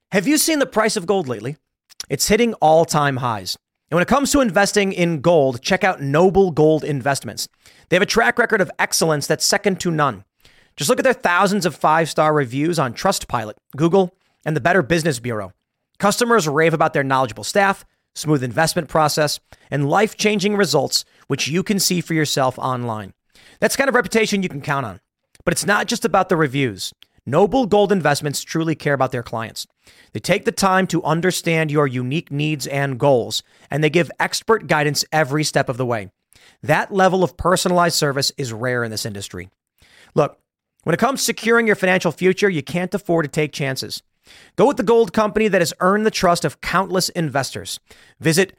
Have you seen the price of gold lately? It's hitting all-time highs. And when it comes to investing in gold, check out Noble Gold Investments. They have a track record of excellence that's second to none. Just look at their thousands of five-star reviews on Trustpilot, Google, and the Better Business Bureau. Customers rave about their knowledgeable staff, smooth investment process, and life-changing results, which you can see for yourself online. That's the kind of reputation you can count on. But it's not just about the reviews. Noble Gold Investments truly care about their clients. They take the time to understand your unique needs and goals, and they give expert guidance every step of the way. That level of personalized service is rare in this industry. Look, when it comes to securing your financial future, you can't afford to take chances. Go with the gold company that has earned the trust of countless investors. Visit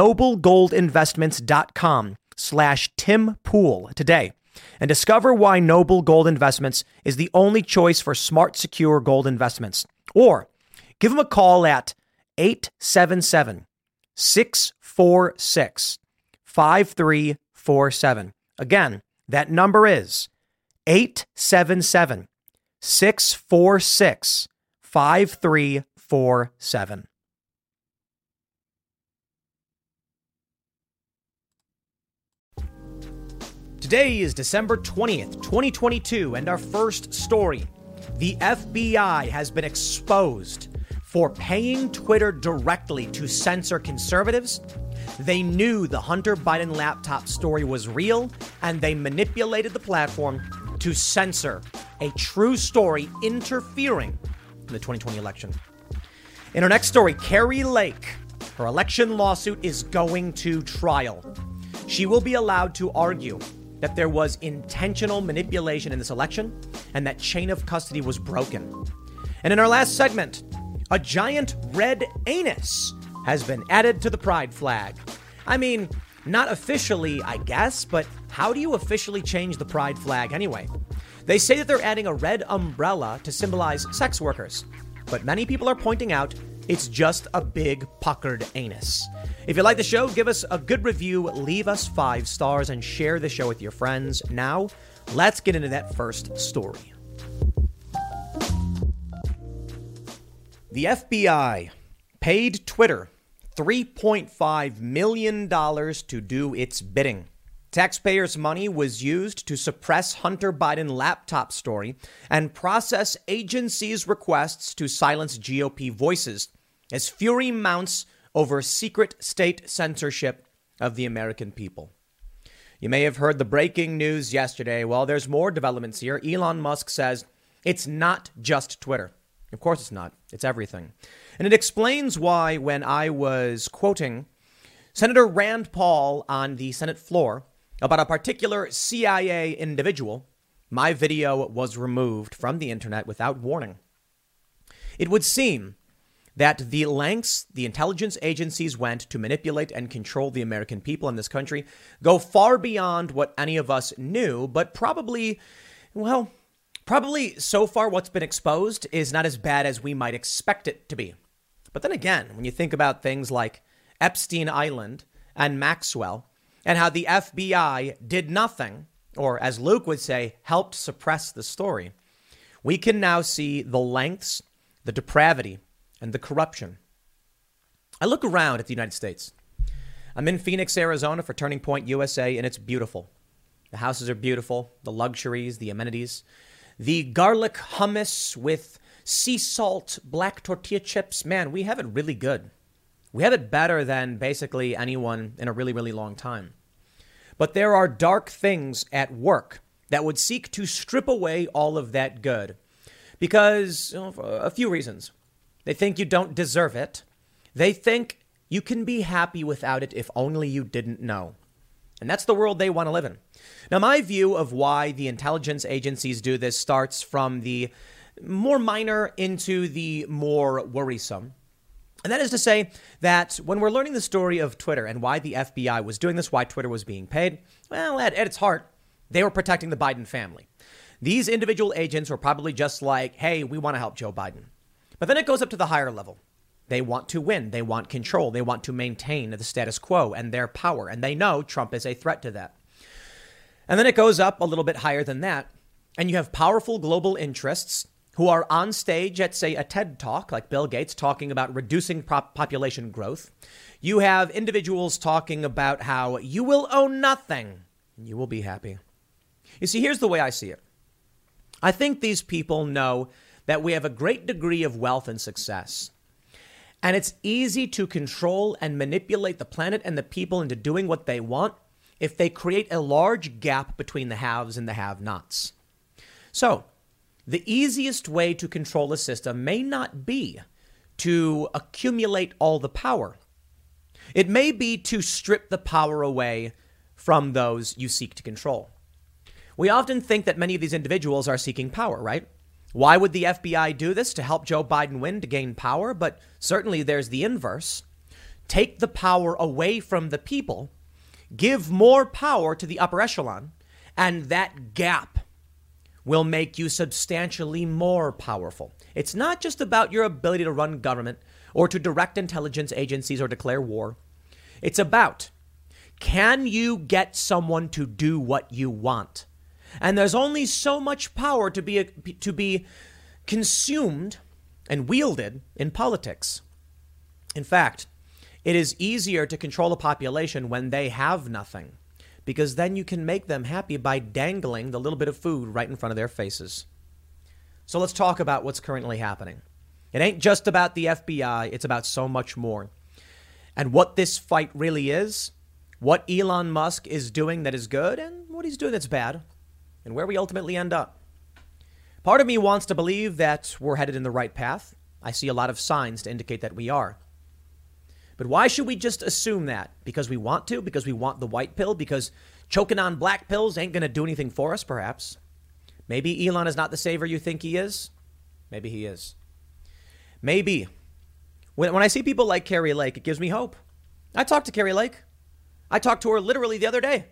noblegoldinvestments.com/Tim Pool today and discover why Noble Gold Investments is the only choice for smart, secure gold investments. Or give them a call at 877-646-5347. Again, that number is 877-646-5347. Today is December 20th, 2022, and our first story. The FBI has been exposed for paying Twitter directly to censor conservatives. They knew the Hunter Biden laptop story was real, and they manipulated the platform to censor a true story interfering in the 2020 election. In our next story, Kari Lake, her election lawsuit is going to trial. She will be allowed to argue that there was intentional manipulation in this election and that chain of custody was broken. And in our last segment, a giant red anus has been added to the pride flag. I mean, not officially, I guess, but how do you officially change the pride flag anyway? They say that they're adding a red umbrella to symbolize sex workers, but many people are pointing out it's just a big puckered anus. If you like the show, give us a good review, leave us 5 stars, and share the show with your friends. Now, let's get into that first story. The FBI paid Twitter $3.5 million to do its bidding. Taxpayers' money was used to suppress Hunter Biden laptop story and process agencies' requests to silence GOP voices as fury mounts over secret state censorship of the American people. You may have heard the breaking news yesterday. Well, there's more developments here. Elon Musk says it's not just Twitter. Of course it's not. It's everything. And it explains why when I was quoting Senator Rand Paul on the Senate floor about a particular CIA individual, my video was removed from the internet without warning. It would seem that the lengths the intelligence agencies went to manipulate and control the American people in this country go far beyond what any of us knew, but probably so far what's been exposed is not as bad as we might expect it to be. But then again, when you think about things like Epstein Island and Maxwell and how the FBI did nothing, or as Luke would say, helped suppress the story, we can now see the lengths, the depravity, and the corruption. I look around at the United States. I'm in Phoenix, Arizona for Turning Point USA, and it's beautiful. The houses are beautiful, the luxuries, the amenities, the garlic hummus with sea salt, black tortilla chips. Man, we have it really good. We have it better than basically anyone in a really, really long time. But there are dark things at work that would seek to strip away all of that good because for a few reasons. They think you don't deserve it. They think you can be happy without it if only you didn't know. And that's the world they want to live in. Now, my view of why the intelligence agencies do this starts from the more minor into the more worrisome. And that is to say that when we're learning the story of Twitter and why the FBI was doing this, why Twitter was being paid, well, at its heart, they were protecting the Biden family. These individual agents were probably just like, hey, we want to help Joe Biden. But then it goes up to the higher level. They want to win. They want control. They want to maintain the status quo and their power. And they know Trump is a threat to that. And then it goes up a little bit higher than that. And you have powerful global interests who are on stage at, say, a TED Talk, like Bill Gates, talking about reducing population growth. You have individuals talking about how you will own nothing and you will be happy. You see, here's the way I see it. I think these people know that we have a great degree of wealth and success. And it's easy to control and manipulate the planet and the people into doing what they want if they create a large gap between the haves and the have-nots. So, the easiest way to control a system may not be to accumulate all the power. It may be to strip the power away from those you seek to control. We often think that many of these individuals are seeking power, right? Why would the FBI do this? To help Joe Biden win, to gain power? But certainly there's the inverse. Take the power away from the people, give more power to the upper echelon, and that gap will make you substantially more powerful. It's not just about your ability to run government or to direct intelligence agencies or declare war. It's about, can you get someone to do what you want? And there's only so much power to be consumed and wielded in politics. In fact, it is easier to control a population when they have nothing, because then you can make them happy by dangling the little bit of food right in front of their faces. So let's talk about what's currently happening. It ain't just about the FBI. It's about so much more. And what this fight really is, what Elon Musk is doing that is good and what he's doing that's bad, and where we ultimately end up. Part of me wants to believe that we're headed in the right path. I see a lot of signs to indicate that we are. But why should we just assume that? Because we want to? Because we want the white pill? Because choking on black pills ain't going to do anything for us, perhaps? Maybe Elon is not the savior you think he is. Maybe he is. Maybe. When I see people like Kari Lake, it gives me hope. I talked to Kari Lake. I talked to her literally the other day.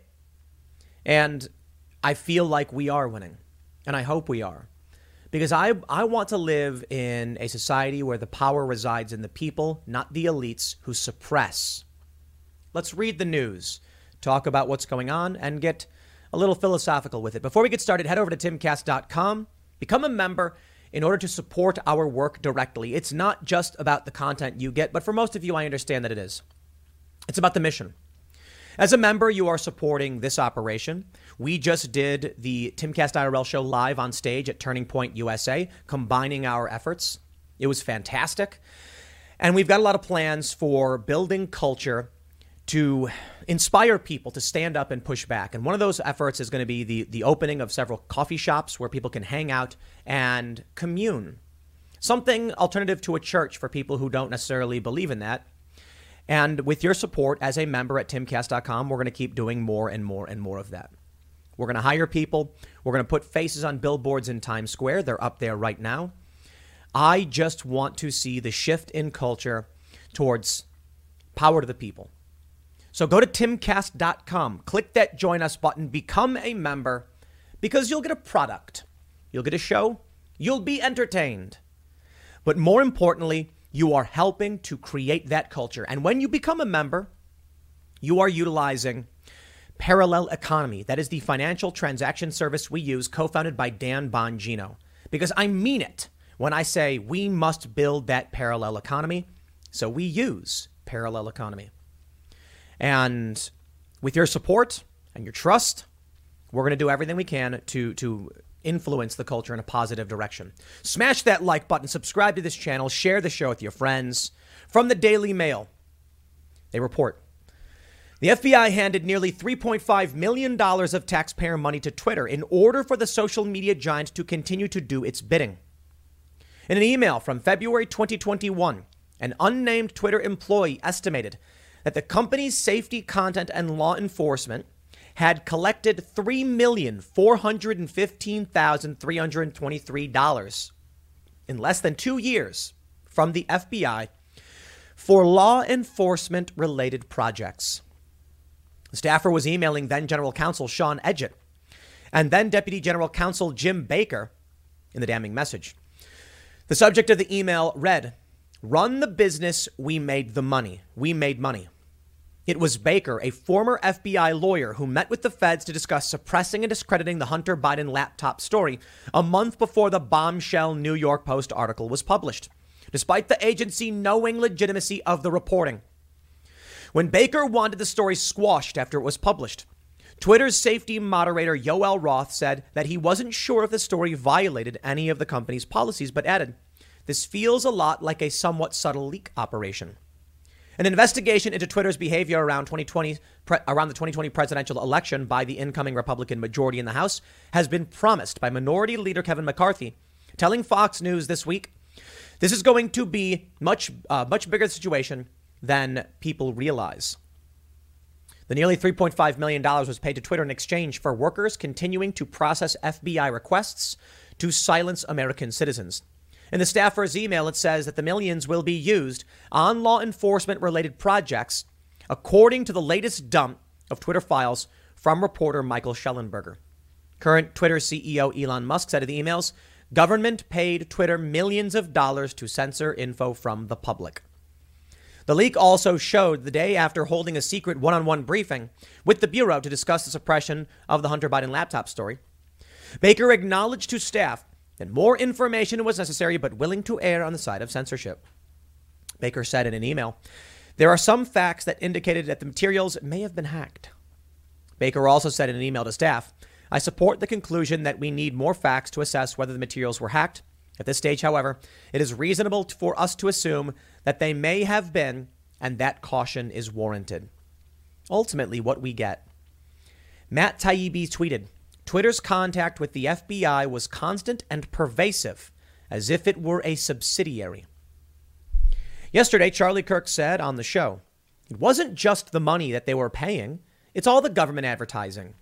And I feel like we are winning. And I hope we are. Because I want to live in a society where the power resides in the people, not the elites who suppress. Let's read the news, talk about what's going on, and get a little philosophical with it. Before we get started, head over to timcast.com, become a member in order to support our work directly. It's not just about the content you get, but for most of you, I understand that it is. It's about the mission. As a member, you are supporting this operation. We just did the Timcast IRL show live on stage at Turning Point USA, combining our efforts. It was fantastic. And we've got a lot of plans for building culture to inspire people to stand up and push back. And one of those efforts is going to be the opening of several coffee shops where people can hang out and commune. Something alternative to a church for people who don't necessarily believe in that. And with your support as a member at timcast.com, we're going to keep doing more and more and more of that. We're going to hire people. We're going to put faces on billboards in Times Square. They're up there right now. I just want to see the shift in culture towards power to the people. So go to timcast.com, click that join us button, become a member, because you'll get a product. You'll get a show. You'll be entertained. But more importantly, you are helping to create that culture. And when you become a member, you are utilizing Parallel Economy. That is the financial transaction service we use, co-founded by Dan Bongino. Because I mean it when I say we must build that parallel economy. So we use Parallel Economy. And with your support and your trust, we're going to do everything we can to influence the culture in a positive direction. Smash that like button, subscribe to this channel, share the show with your friends. From the Daily Mail, they report the FBI handed nearly $3.5 million of taxpayer money to Twitter in order for the social media giant to continue to do its bidding. In an email from February 2021, an unnamed Twitter employee estimated that the company's safety, content, and law enforcement had collected $3,415,323 in less than 2 years from the FBI for law enforcement related projects. The staffer was emailing then General Counsel Sean Edgett and then Deputy General Counsel Jim Baker in the damning message. The subject of the email read, "Run the business, we made the money. We made money." It was Baker, a former FBI lawyer, who met with the feds to discuss suppressing and discrediting the Hunter Biden laptop story a month before the bombshell New York Post article was published, despite the agency knowing legitimacy of the reporting. When Baker wanted the story squashed after it was published, Twitter's safety moderator Yoel Roth said that he wasn't sure if the story violated any of the company's policies, but added, "This feels a lot like a somewhat subtle leak operation." An investigation into Twitter's behavior around the 2020 presidential election by the incoming Republican majority in the House has been promised by Minority Leader Kevin McCarthy, telling Fox News this week, "This is going to be much bigger situation than people realize." The nearly $3.5 million was paid to Twitter in exchange for workers continuing to process FBI requests to silence American citizens. In the staffer's email, it says that the millions will be used on law enforcement related projects, according to the latest dump of Twitter files from reporter Michael Schellenberger. Current Twitter CEO Elon Musk said in the emails, government paid Twitter millions of dollars to censor info from the public. The leak also showed the day after holding a secret one-on-one briefing with the Bureau to discuss the suppression of the Hunter Biden laptop story. Baker acknowledged to staff that more information was necessary, but willing to err on the side of censorship. Baker said in an email, "There are some facts that indicated that the materials may have been hacked." Baker also said in an email to staff, "I support the conclusion that we need more facts to assess whether the materials were hacked. At this stage, however, it is reasonable for us to assume that they may have been, and that caution is warranted." Ultimately, what we get. Matt Taibbi tweeted, "Twitter's contact with the FBI was constant and pervasive, as if it were a subsidiary." Yesterday, Charlie Kirk said on the show, it wasn't just the money that they were paying, it's all the government advertising.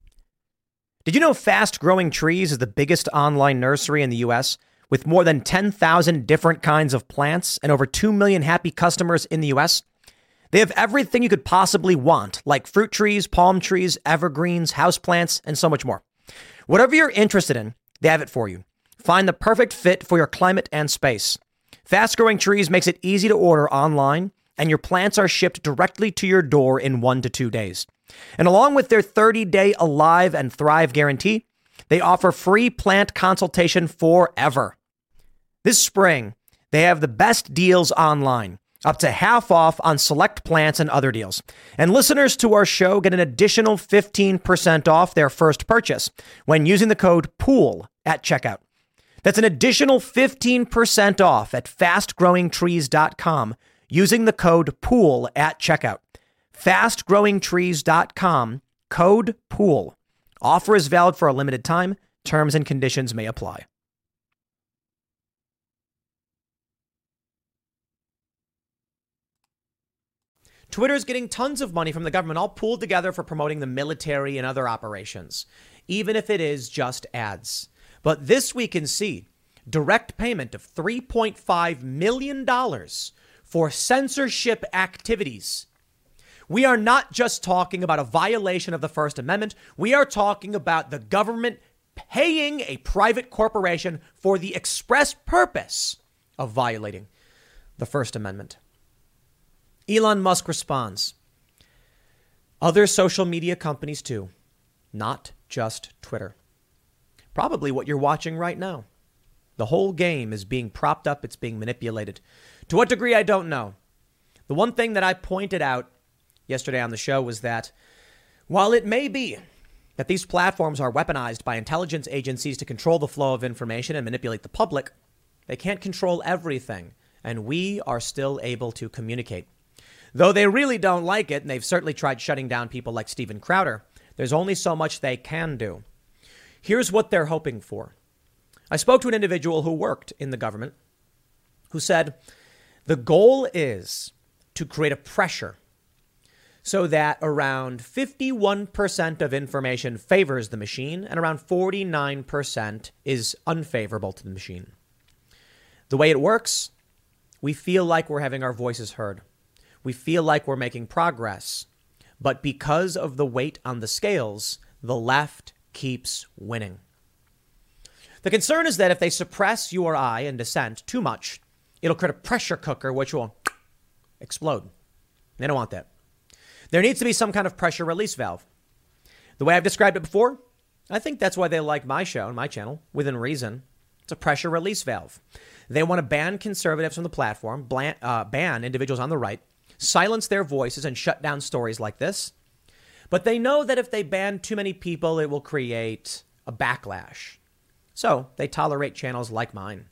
Did you know Fast Growing Trees is the biggest online nursery in the U.S., with more than 10,000 different kinds of plants and over 2 million happy customers in the U.S.? They have everything you could possibly want, like fruit trees, palm trees, evergreens, houseplants, and so much more. Whatever you're interested in, they have it for you. Find the perfect fit for your climate and space. Fast Growing Trees makes it easy to order online, and your plants are shipped directly to your door in 1 to 2 days. And along with their 30-day Alive and Thrive guarantee, they offer free plant consultation forever. This spring, they have the best deals online, up to half off on select plants and other deals. And listeners to our show get an additional 15% off their first purchase when using the code POOL at checkout. That's an additional 15% off at fastgrowingtrees.com using the code POOL at checkout. Fastgrowingtrees.com, code POOL. Offer is valid for a limited time. Terms and conditions may apply. Twitter's getting tons of money from the government, all pooled together for promoting the military and other operations, even if it is just ads. But this we can see direct payment of $3.5 million for censorship activities. We are not just talking about a violation of the First Amendment. We are talking about the government paying a private corporation for the express purpose of violating the First Amendment. Elon Musk responds. Other social media companies too, not just Twitter. Probably what you're watching right now. The whole game is being propped up. It's being manipulated. To what degree, I don't know. The one thing that I pointed out yesterday on the show was that while it may be that these platforms are weaponized by intelligence agencies to control the flow of information and manipulate the public, they can't control everything, and we are still able to communicate. Though they really don't like it, and they've certainly tried shutting down people like Steven Crowder, there's only so much they can do. Here's what they're hoping for. I spoke to an individual who worked in the government who said the goal is to create a pressure so that around 51% of information favors the machine and around 49% is unfavorable to the machine. The way it works, we feel like we're having our voices heard. We feel like we're making progress. But because of the weight on the scales, the left keeps winning. The concern is that if they suppress you or I in dissent too much, it'll create a pressure cooker which will explode. They don't want that. There needs to be some kind of pressure release valve. The way I've described it before, I think that's why they like my show and my channel, Within Reason. It's a pressure release valve. They want to ban conservatives from the platform, ban individuals on the right, silence their voices, and shut down stories like this. But they know that if they ban too many people, it will create a backlash. So they tolerate channels like mine.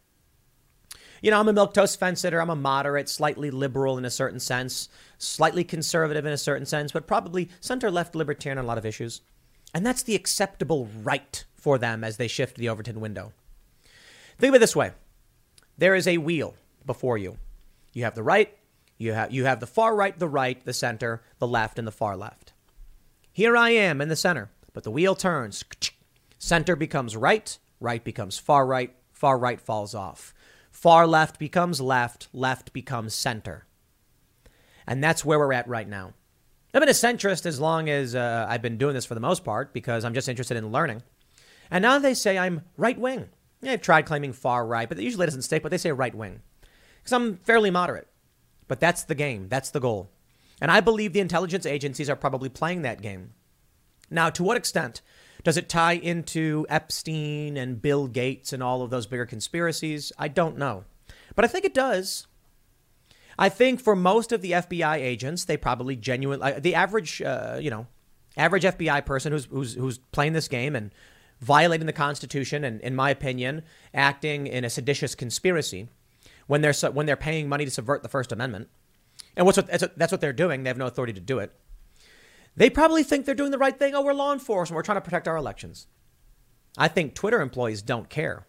You know, I'm a milquetoast fence sitter. I'm a moderate, slightly liberal in a certain sense, slightly conservative in a certain sense, but probably center-left libertarian on a lot of issues. And that's the acceptable right for them as they shift the Overton window. Think of it this way. There is a wheel before you. You have the right, you have the far right, the right, the center, the left, and the far left. Here I am in the center, but the wheel turns. Center becomes right, right becomes far right falls off. Far left becomes left, left becomes center. And that's where we're at right now. I've been a centrist as long as I've been doing this for the most part because I'm just interested in learning. And now they say I'm right wing. Yeah, I've tried claiming far right, but it usually doesn't stick, but they say right wing. Because I'm fairly moderate. But that's the game. That's the goal. And I believe the intelligence agencies are probably playing that game. Now, to what extent does it tie into Epstein and Bill Gates and all of those bigger conspiracies? I don't know. But I think it does. I think for most of the FBI agents, they probably genuinely, the average, average FBI person who's playing this game and violating the Constitution and, in my opinion, acting in a seditious conspiracy when they're paying money to subvert the First Amendment. And that's what they're doing. They have no authority to do it. They probably think they're doing the right thing. Oh, we're law enforcement. We're trying to protect our elections. I think Twitter employees don't care.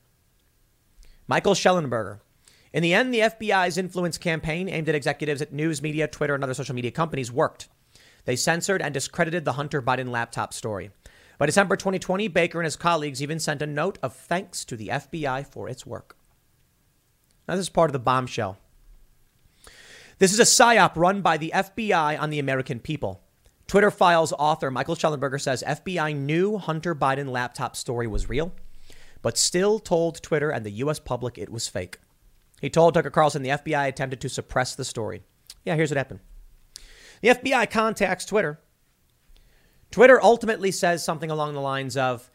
Michael Shellenberger. In the end, the FBI's influence campaign aimed at executives at news media, Twitter, and other social media companies worked. They censored and discredited the Hunter Biden laptop story. By December 2020, Baker and his colleagues even sent a note of thanks to the FBI for its work. Now, this is part of the bombshell. This is a psyop run by the FBI on the American people. Twitter Files author Michael Shellenberger says FBI knew Hunter Biden laptop story was real, but still told Twitter and the U.S. public it was fake. He told Tucker Carlson the FBI attempted to suppress the story. Yeah, here's what happened. The FBI contacts Twitter. Twitter ultimately says something along the lines of,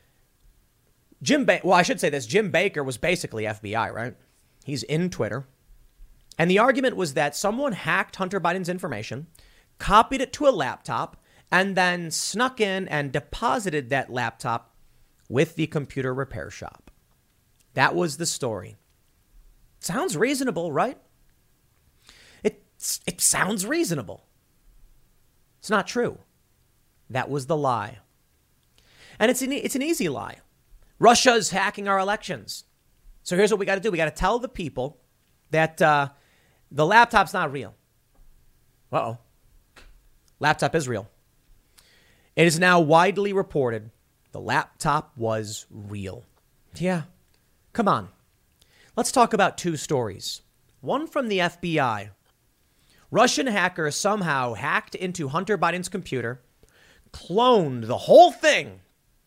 Jim Baker was basically FBI, right? He's in Twitter. And the argument was that someone hacked Hunter Biden's information, copied it to a laptop, and then snuck in and deposited that laptop with the computer repair shop. That was the story. Sounds reasonable, right? It sounds reasonable. It's not true. That was the lie. And it's an easy lie. Russia's hacking our elections. So here's what we got to do. We got to tell the people that the laptop's not real. Uh-oh. Laptop is real. It is now widely reported the laptop was real. Yeah. Come on. Let's talk about two stories. One from the FBI. Russian hackers somehow hacked into Hunter Biden's computer, cloned the whole thing,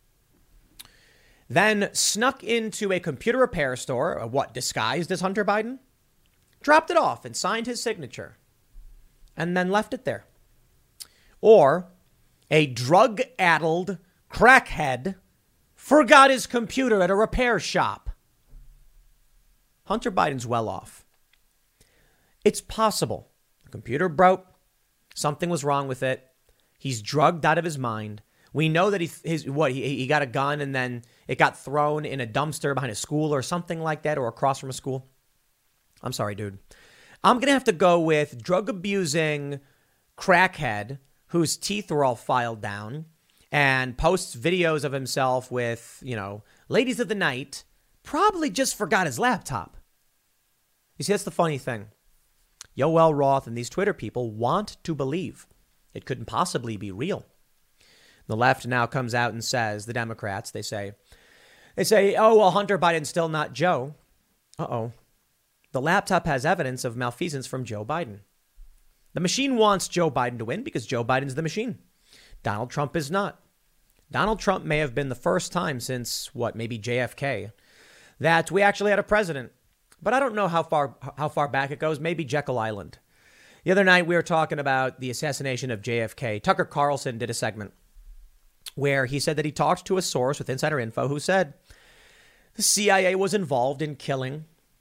then snuck into a computer repair store, disguised as Hunter Biden, dropped it off and signed his signature, and then left it there. Or a drug-addled crackhead forgot his computer at a repair shop. Hunter Biden's well off. It's possible. The computer broke. Something was wrong with it. He's drugged out of his mind. We know that he got a gun and then it got thrown in a dumpster behind a school or something like that, or across from a school. I'm sorry, dude. I'm going to have to go with drug-abusing crackhead whose teeth were all filed down and posts videos of himself with, ladies of the night, probably just forgot his laptop. You see, that's the funny thing. Yoel Roth and these Twitter people want to believe it couldn't possibly be real. The left now comes out and says, the Democrats, they say, oh, well, Hunter Biden's still not Joe. Uh-oh. The laptop has evidence of malfeasance from Joe Biden. The machine wants Joe Biden to win because Joe Biden's the machine. Donald Trump is not. Donald Trump may have been the first time since, maybe JFK, that we actually had a president. But I don't know how far back it goes. Maybe Jekyll Island. The other night, we were talking about the assassination of JFK. Tucker Carlson did a segment where he said that he talked to a source with insider info who said the CIA was involved in killing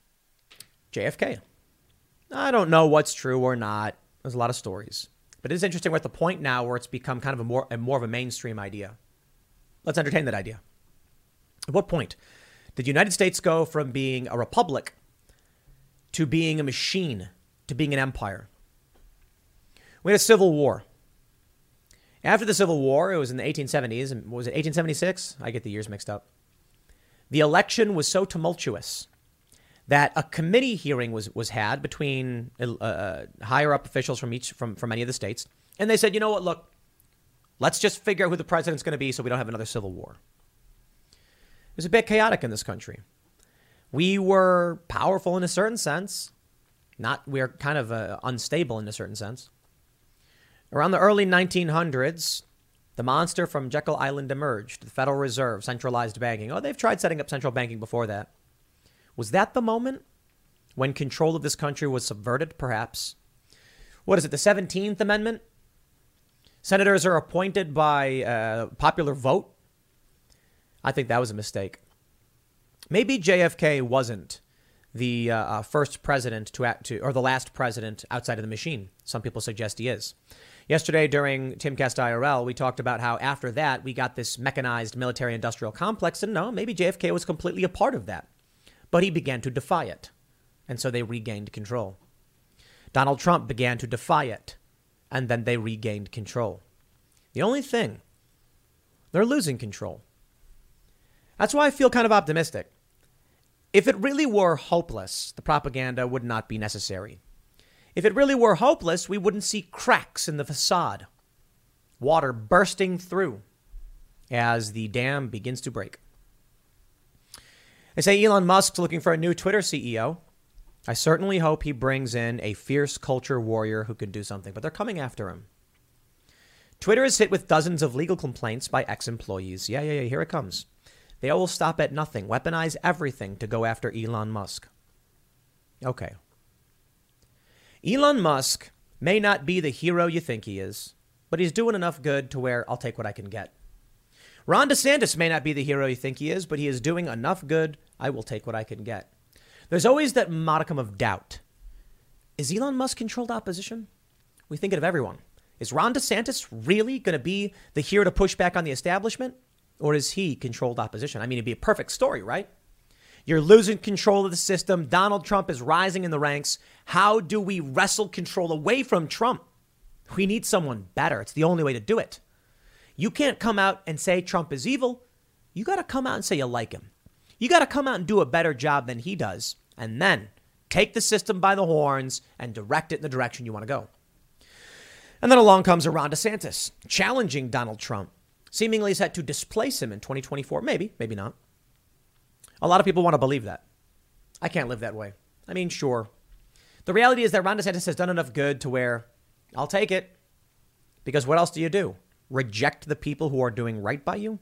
JFK. I don't know what's true or not. There's a lot of stories. But it is interesting we're at the point now where it's become kind of more of a mainstream idea. Let's entertain that idea. At what point did the United States go from being a republic to being a machine to being an empire? We had a civil war. After the Civil War, it was in the 1870s. And was it 1876? I get the years mixed up. The election was so tumultuous that a committee hearing was had between higher up officials from many of the states. And they said, you know what, look, let's just figure out who the president's going to be so we don't have another civil war. It was a bit chaotic in this country. We were powerful in a certain sense. We're kind of unstable in a certain sense. Around the early 1900s, the monster from Jekyll Island emerged, the Federal Reserve, centralized banking. Oh, they've tried setting up central banking before that. Was that the moment when control of this country was subverted, perhaps? What is it, the 17th Amendment? Senators are appointed by popular vote. I think that was a mistake. Maybe JFK wasn't the first president or the last president outside of the machine. Some people suggest he is. Yesterday during Timcast IRL, we talked about how after that we got this mechanized military-industrial complex. And no, maybe JFK was completely a part of that. But he began to defy it. And so they regained control. Donald Trump began to defy it. And then they regained control. The only thing, they're losing control. That's why I feel kind of optimistic. If it really were hopeless, the propaganda would not be necessary. If it really were hopeless, we wouldn't see cracks in the facade. Water bursting through as the dam begins to break. They say Elon Musk's looking for a new Twitter CEO. I certainly hope he brings in a fierce culture warrior who can do something, but they're coming after him. Twitter is hit with dozens of legal complaints by ex-employees. Yeah, here it comes. They all will stop at nothing, weaponize everything to go after Elon Musk. Okay. Elon Musk may not be the hero you think he is, but he's doing enough good to where I'll take what I can get. Ron DeSantis may not be the hero you think he is, but he is doing enough good, I will take what I can get. There's always that modicum of doubt. Is Elon Musk controlled opposition? We think it of everyone. Is Ron DeSantis really going to be the hero to push back on the establishment? Or is he controlled opposition? I mean, it'd be a perfect story, right? You're losing control of the system. Donald Trump is rising in the ranks. How do we wrestle control away from Trump? We need someone better. It's the only way to do it. You can't come out and say Trump is evil. You got to come out and say you like him. You got to come out and do a better job than he does. And then take the system by the horns and direct it in the direction you want to go. And then along comes a Ron DeSantis challenging Donald Trump, seemingly set to displace him in 2024. Maybe, maybe not. A lot of people want to believe that. I can't live that way. I mean, sure. The reality is that Ron DeSantis has done enough good to where I'll take it. Because what else do you do? Reject the people who are doing right by you?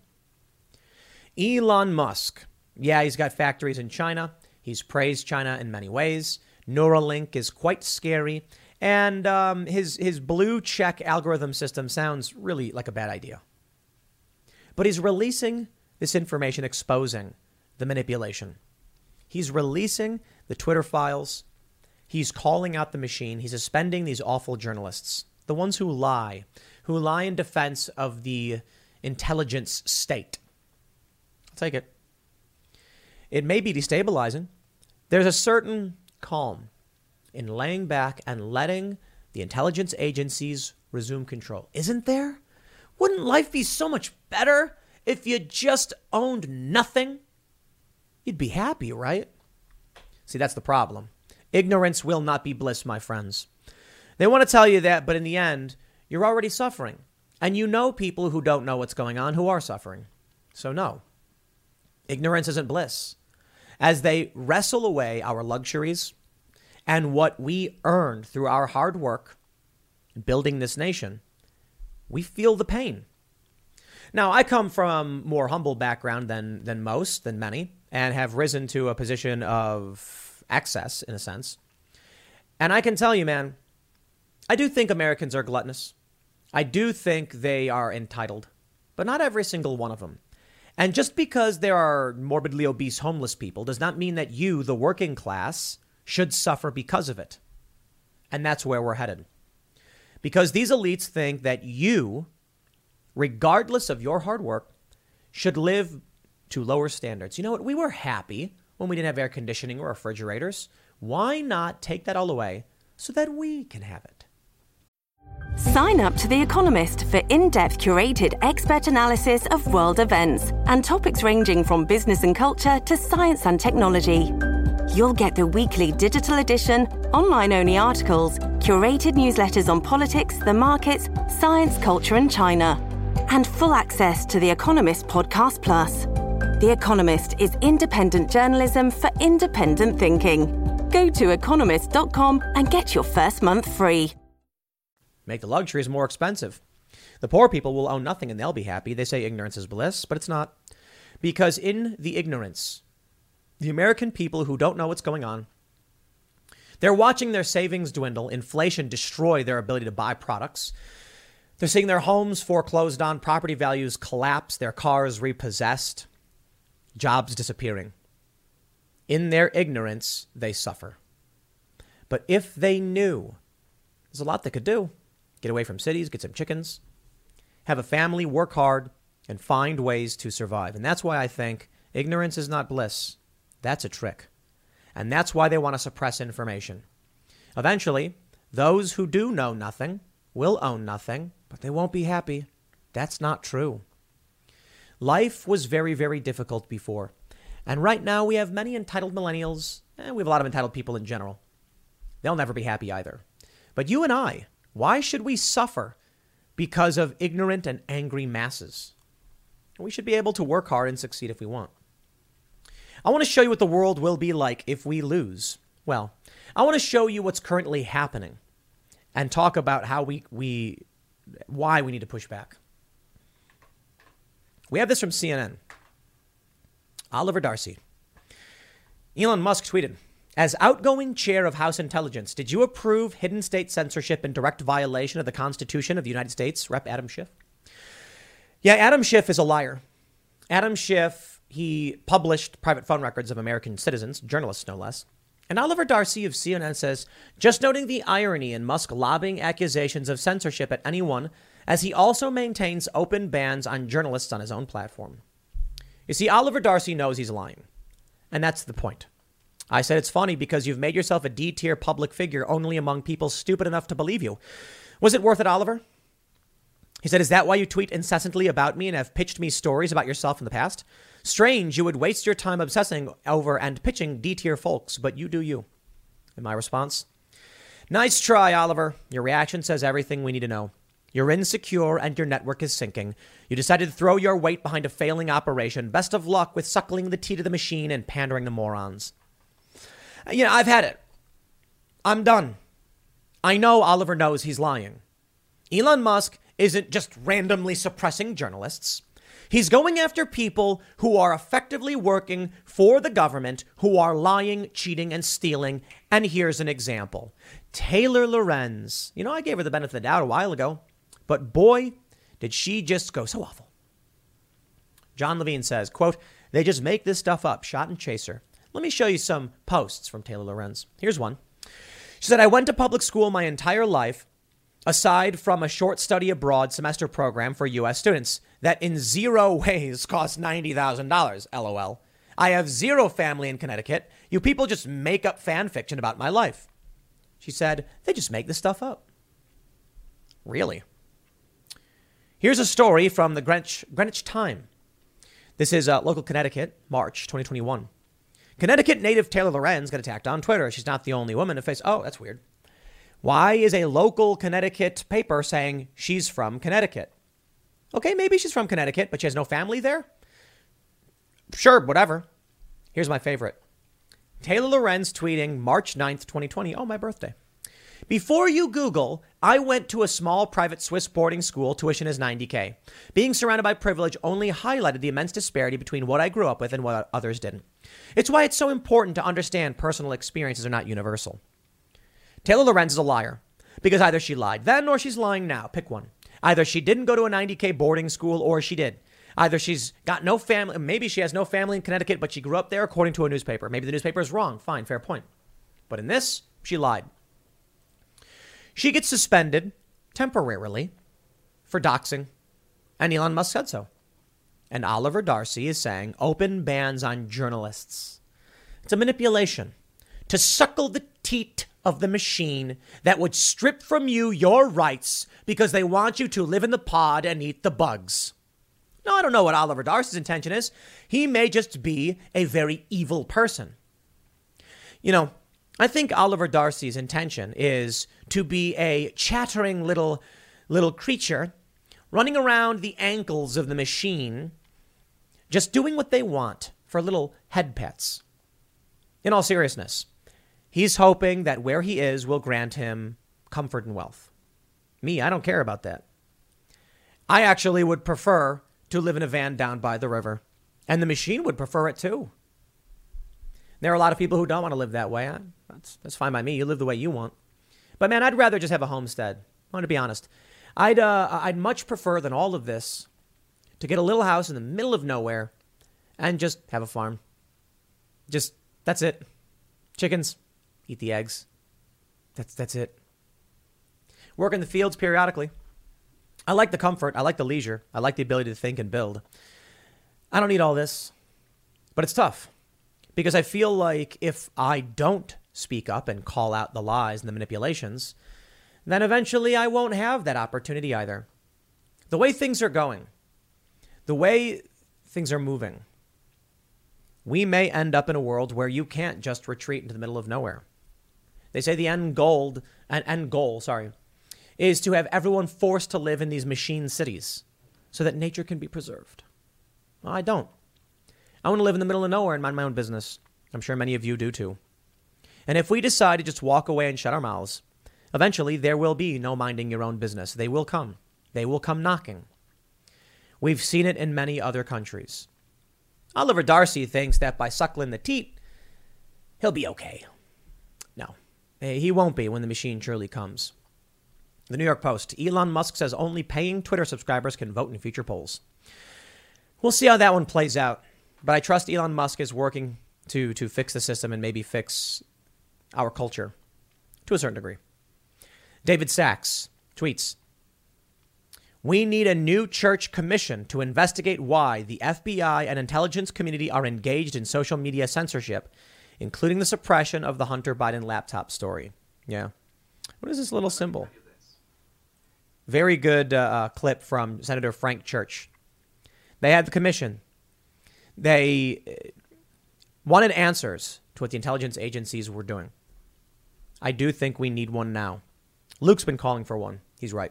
Elon Musk. Yeah, he's got factories in China. He's praised China in many ways. Neuralink is quite scary. And his blue check algorithm system sounds really like a bad idea. But he's releasing this information exposing the manipulation. He's releasing the Twitter files. He's calling out the machine. He's suspending these awful journalists, the ones who lie in defense of the intelligence state. I'll take it. It may be destabilizing. There's a certain calm in laying back and letting the intelligence agencies resume control. Isn't there? Wouldn't life be so much better if you just owned nothing? You'd be happy, right? See, that's the problem. Ignorance will not be bliss, my friends. They want to tell you that, but in the end, you're already suffering. And you know people who don't know what's going on who are suffering. So no, ignorance isn't bliss. As they wrestle away our luxuries and what we earned through our hard work building this nation, we feel the pain. Now, I come from a more humble background than many, and have risen to a position of excess, in a sense. And I can tell you, man, I do think Americans are gluttonous. I do think they are entitled, but not every single one of them. And just because there are morbidly obese homeless people does not mean that you, the working class, should suffer because of it. And that's where we're headed. Because these elites think that you, regardless of your hard work, should live to lower standards. You know what? We were happy when we didn't have air conditioning or refrigerators. Why not take that all away so that we can have it? Sign up to The Economist for in-depth curated expert analysis of world events and topics ranging from business and culture to science and technology. You'll get the weekly digital edition, online-only articles, curated newsletters on politics, the markets, science, culture and China, and full access to The Economist Podcast Plus. The Economist is independent journalism for independent thinking. Go to economist.com and get your first month free. Make the luxuries more expensive. The poor people will own nothing and they'll be happy. They say ignorance is bliss, but it's not. Because in the ignorance, the American people who don't know what's going on, they're watching their savings dwindle, inflation destroy their ability to buy products. They're seeing their homes foreclosed on, property values collapse, their cars repossessed, jobs disappearing. In their ignorance, they suffer. But if they knew, there's a lot they could do. Get away from cities, get some chickens, have a family, work hard, and find ways to survive. And that's why I think ignorance is not bliss. That's a trick. And that's why they want to suppress information. Eventually, those who do know nothing will own nothing, but they won't be happy. That's not true. Life was very, very difficult before. And right now we have many entitled millennials, and we have a lot of entitled people in general. They'll never be happy either. But you and I, why should we suffer because of ignorant and angry masses? We should be able to work hard and succeed if we want. I want to show you what the world will be like if we lose. Well, I want to show you what's currently happening and talk about how why we need to push back. We have this from CNN. Oliver Darcy. Elon Musk tweeted, as outgoing chair of House Intelligence, did you approve hidden state censorship in direct violation of the Constitution of the United States? Rep. Adam Schiff. Yeah, Adam Schiff is a liar. Adam Schiff, he published private phone records of American citizens, journalists no less. And Oliver Darcy of CNN says, just noting the irony in Musk lobbing accusations of censorship at anyone, as he also maintains open bans on journalists on his own platform. You see, Oliver Darcy knows he's lying. And that's the point. I said it's funny because you've made yourself a D-tier public figure only among people stupid enough to believe you. Was it worth it, Oliver? He said, is that why you tweet incessantly about me and have pitched me stories about yourself in the past? Strange, you would waste your time obsessing over and pitching D-tier folks, but you do you. And my response? Nice try, Oliver. Your reaction says everything we need to know. You're insecure and your network is sinking. You decided to throw your weight behind a failing operation. Best of luck with suckling the teat of the machine and pandering to morons. You know, I've had it. I'm done. I know Oliver knows he's lying. Elon Musk isn't just randomly suppressing journalists. He's going after people who are effectively working for the government, who are lying, cheating, and stealing. And here's an example. Taylor Lorenz. You know, I gave her the benefit of the doubt a while ago. But boy, did she just go so awful. John Levine says, quote, they just make this stuff up, shot and chaser. Let me show you some posts from Taylor Lorenz. Here's one. She said, I went to public school my entire life, aside from a short study abroad semester program for U.S. students that in zero ways cost $90,000, LOL. I have zero family in Connecticut. You people just make up fan fiction about my life. She said, they just make this stuff up. Really? Here's a story from the Greenwich Time. This is local Connecticut, March 2021. Connecticut native Taylor Lorenz got attacked on Twitter. She's not the only woman to face. Oh, that's weird. Why is a local Connecticut paper saying she's from Connecticut? Okay, maybe she's from Connecticut, but she has no family there? Sure, whatever. Here's my favorite. Taylor Lorenz tweeting March 9th, 2020. Oh, my birthday. Before you Google, I went to a small private Swiss boarding school. Tuition is $90K. Being surrounded by privilege only highlighted the immense disparity between what I grew up with and what others didn't. It's why it's so important to understand personal experiences are not universal. Taylor Lorenz is a liar Because either she lied then or she's lying now. Pick one. Either she didn't go to a 90K boarding school or she did. Either she's got no family, maybe she has no family in Connecticut, but she grew up there according to a newspaper. Maybe the newspaper is wrong. Fine, fair point. But in this, she lied. She gets suspended temporarily for doxing, and Elon Musk said so. And Oliver Darcy is saying open bans on journalists. It's a manipulation to suckle the teat of the machine that would strip from you your rights because they want you to live in the pod and eat the bugs. Now, I don't know what Oliver Darcy's intention is. He may just be a very evil person. You know, I think Oliver Darcy's intention is to be a chattering little creature running around the ankles of the machine, just doing what they want for little head pets. In all seriousness, he's hoping that where he is will grant him comfort and wealth. Me, I don't care about that. I actually would prefer to live in a van down by the river, and the machine would prefer it too. There are a lot of people who don't want to live that way. That's fine by me. You live the way you want. But man, I'd rather just have a homestead. I want to be honest. I'd much prefer than all of this to get a little house in the middle of nowhere and just have a farm. That's it. Chickens, eat the eggs. That's it. Work in the fields periodically. I like the comfort. I like the leisure. I like the ability to think and build. I don't need all this, but it's tough because I feel like if I don't speak up and call out the lies and the manipulations, then eventually I won't have that opportunity either. The way things are going, the way things are moving, we may end up in a world where you can't just retreat into the middle of nowhere. They say the end goal, is to have everyone forced to live in these machine cities so that nature can be preserved. Well, I don't. I want to live in the middle of nowhere and mind my own business. I'm sure many of you do too. And if we decide to just walk away and shut our mouths, eventually there will be no minding your own business. They will come. They will come knocking. We've seen it in many other countries. Oliver Darcy thinks that by suckling the teat, he'll be okay. No, he won't be when the machine truly comes. The New York Post, Elon Musk says only paying Twitter subscribers can vote in future polls. We'll see how that one plays out. But I trust Elon Musk is working to fix the system and maybe fix our culture to a certain degree. David Sachs tweets, "We need a new church commission to investigate why the FBI and intelligence community are engaged in social media censorship, including the suppression of the Hunter Biden laptop story." Yeah. What is this little symbol? Very good clip from Senator Frank Church. They had the commission. They wanted answers to what the intelligence agencies were doing. I do think we need one now. Luke's been calling for one. He's right.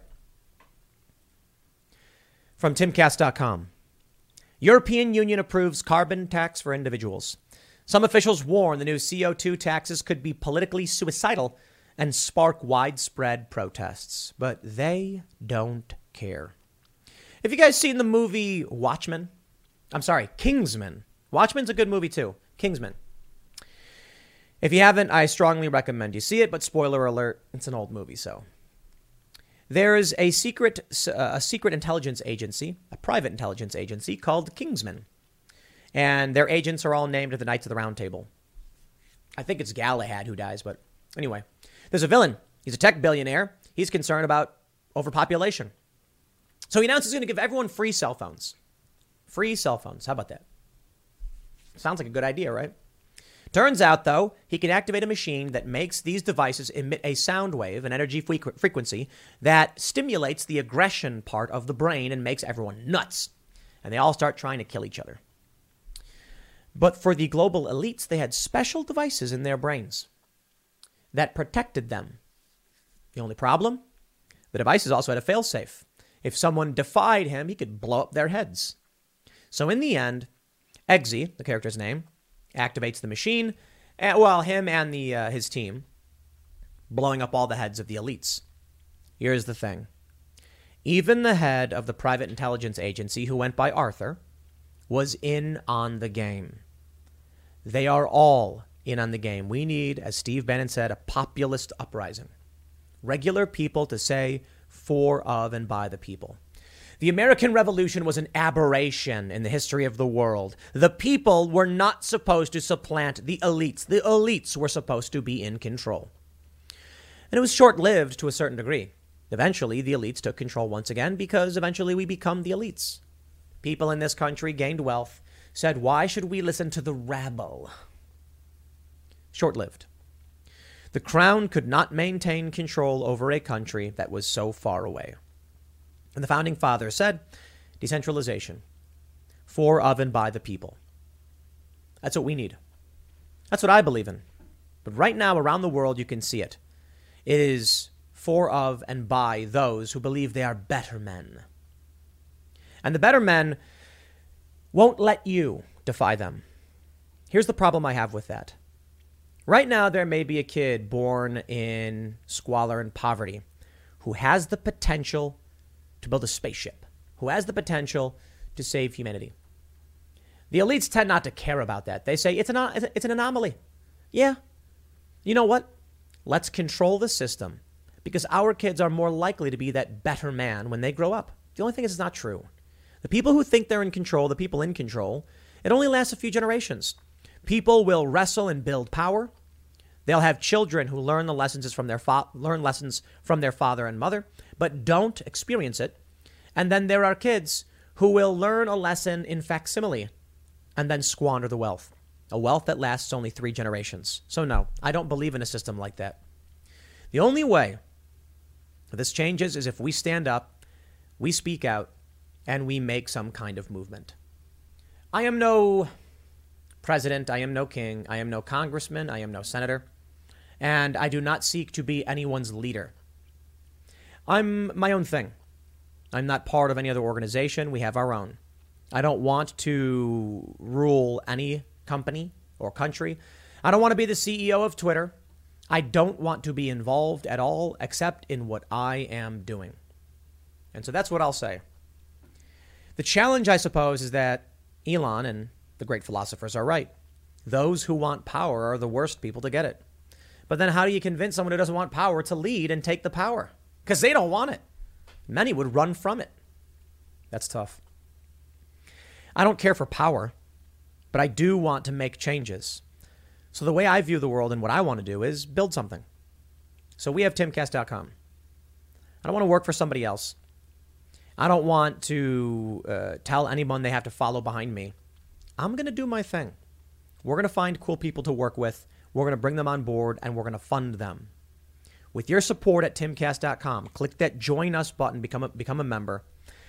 From timcast.com. European Union approves carbon tax for individuals. Some officials warn the new CO2 taxes could be politically suicidal and spark widespread protests, but they don't care. Have you guys seen the movie Watchmen? I'm sorry, Kingsman. Watchmen's a good movie too. Kingsman. If you haven't, I strongly recommend you see it, but spoiler alert, it's an old movie, so. There's a secret intelligence agency, a private intelligence agency called Kingsman. And their agents are all named the Knights of the Round Table. I think it's Galahad who dies, but anyway. There's a villain. He's a tech billionaire. He's concerned about overpopulation. So he announced he's going to give everyone free cell phones. Free cell phones. How about that? Sounds like a good idea, right? Turns out, though, he can activate a machine that makes these devices emit a sound wave, an energy frequency, that stimulates the aggression part of the brain and makes everyone nuts. And they all start trying to kill each other. But for the global elites, they had special devices in their brains that protected them. The only problem? The devices also had a failsafe. If someone defied him, he could blow up their heads. So in the end, Eggsy, the character's name, activates the machine, him and his team, blowing up all the heads of the elites. Here's the thing. Even the head of the private intelligence agency, who went by Arthur, was in on the game. They are all in on the game. We need, as Steve Bannon said, a populist uprising. regular people to say for, of, and by the people. The American Revolution was an aberration in the history of the world. The people were not supposed to supplant the elites. The elites were supposed to be in control. And it was short-lived to a certain degree. Eventually, the elites took control once again because eventually we become the elites. People in this country gained wealth, said, why should we listen to the rabble? Short-lived. The crown could not maintain control over a country that was so far away. And the founding fathers said, decentralization, for, of, and by the people. That's what we need. That's what I believe in. But right now, around the world, you can see it. It is for, of, and by those who believe they are better men. And the better men won't let you defy them. Here's the problem I have with that. Right now, there may be a kid born in squalor and poverty who has the potential to build a spaceship, who has the potential to save humanity. The elites tend not to care about that. They say it's an anomaly. Yeah. You know what? Let's control the system because our kids are more likely to be that better man when they grow up. The only thing is it's not true. The people who think they're in control, the people in control, it only lasts a few generations. People will wrestle and build power. They'll have children who learn the lessons from their father and mother, but don't experience it. And then there are kids who will learn a lesson in facsimile and then squander the wealth, a wealth that lasts only 3 generations. So no, I don't believe in a system like that. The only way this changes is if we stand up, we speak out, and we make some kind of movement. I am no president. I am no king. I am no congressman. I am no senator. And I do not seek to be anyone's leader. I'm my own thing. I'm not part of any other organization. We have our own. I don't want to rule any company or country. I don't want to be the CEO of Twitter. I don't want to be involved at all except in what I am doing. And so that's what I'll say. The challenge, I suppose, is that Elon and the great philosophers are right. Those who want power are the worst people to get it. But then how do you convince someone who doesn't want power to lead and take the power? Because they don't want it. Many would run from it. That's tough. I don't care for power, but I do want to make changes. So the way I view the world and what I want to do is build something. So we have timcast.com. I don't want to work for somebody else. I don't want to tell anyone they have to follow behind me. I'm going to do my thing. We're going to find cool people to work with. We're going to bring them on board, and we're going to fund them. With your support at timcast.com, click that Join Us button, become a member.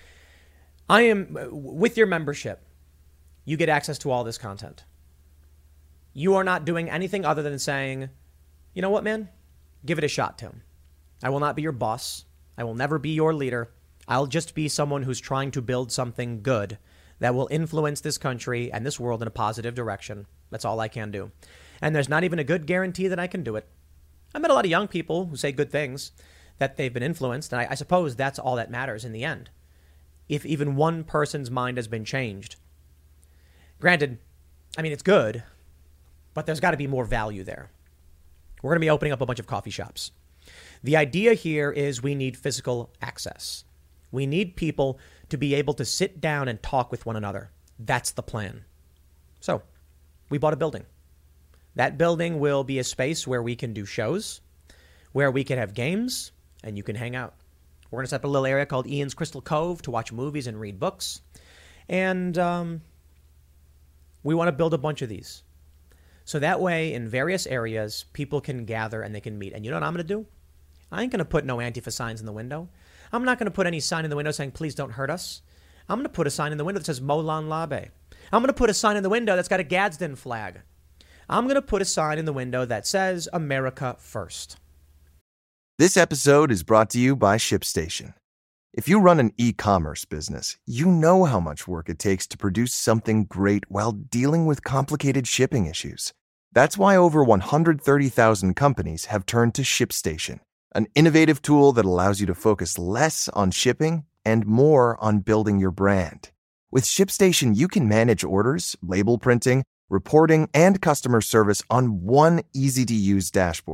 With your membership, you get access to all this content. You are not doing anything other than saying, you know what, man? Give it a shot, Tim. I will not be your boss. I will never be your leader. I'll just be someone who's trying to build something good that will influence this country and this world in a positive direction. That's all I can do. And there's not even a good guarantee that I can do it. I met a lot of young people who say good things, that they've been influenced, and I suppose that's all that matters in the end. If even one person's mind has been changed. Granted, I mean, it's good, but there's got to be more value there. We're going to be opening up a bunch of coffee shops. The idea here is we need physical access. We need people to be able to sit down and talk with one another. That's the plan. So, we bought a building. That building will be a space where we can do shows, where we can have games, and you can hang out. We're going to set up a little area called Ian's Crystal Cove to watch movies and read books. And we want to build a bunch of these. So that way, in various areas, people can gather and they can meet. And you know what I'm going to do? I ain't going to put no Antifa signs in the window. I'm not going to put any sign in the window saying, please don't hurt us. I'm going to put a sign in the window that says Molon Labe. I'm going to put a sign in the window that's got a Gadsden flag. I'm going to put a sign in the window that says America First. This episode is brought to you by ShipStation. If you run an e-commerce business, you know how much work it takes to produce something great while dealing with complicated shipping issues. That's why over 130,000 companies have turned to ShipStation, an innovative tool that allows you to focus less on shipping and more on building your brand. With ShipStation, you can manage orders, label printing, reporting, and customer service on one easy-to-use dashboard.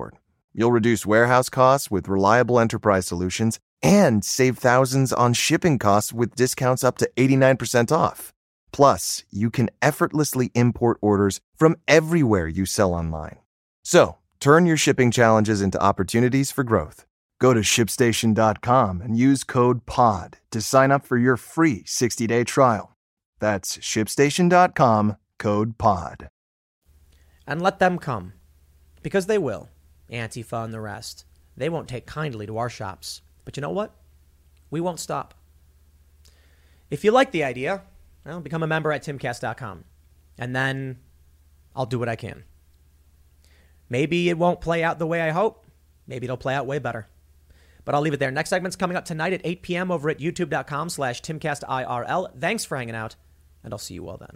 You'll reduce warehouse costs with reliable enterprise solutions and save thousands on shipping costs with discounts up to 89% off. Plus, you can effortlessly import orders from everywhere you sell online. So, turn your shipping challenges into opportunities for growth. Go to ShipStation.com and use code POD to sign up for your free 60-day trial. That's ShipStation.com, code POD. And let them come, because they will. Antifa and the rest. They won't take kindly to our shops. But you know what? We won't stop. If you like the idea, well, become a member at timcast.com. And then I'll do what I can. Maybe it won't play out the way I hope. Maybe it'll play out way better. But I'll leave it there. Next segment's coming up tonight at 8 p.m. over at youtube.com/TimcastIRL. Thanks for hanging out, and I'll see you all then.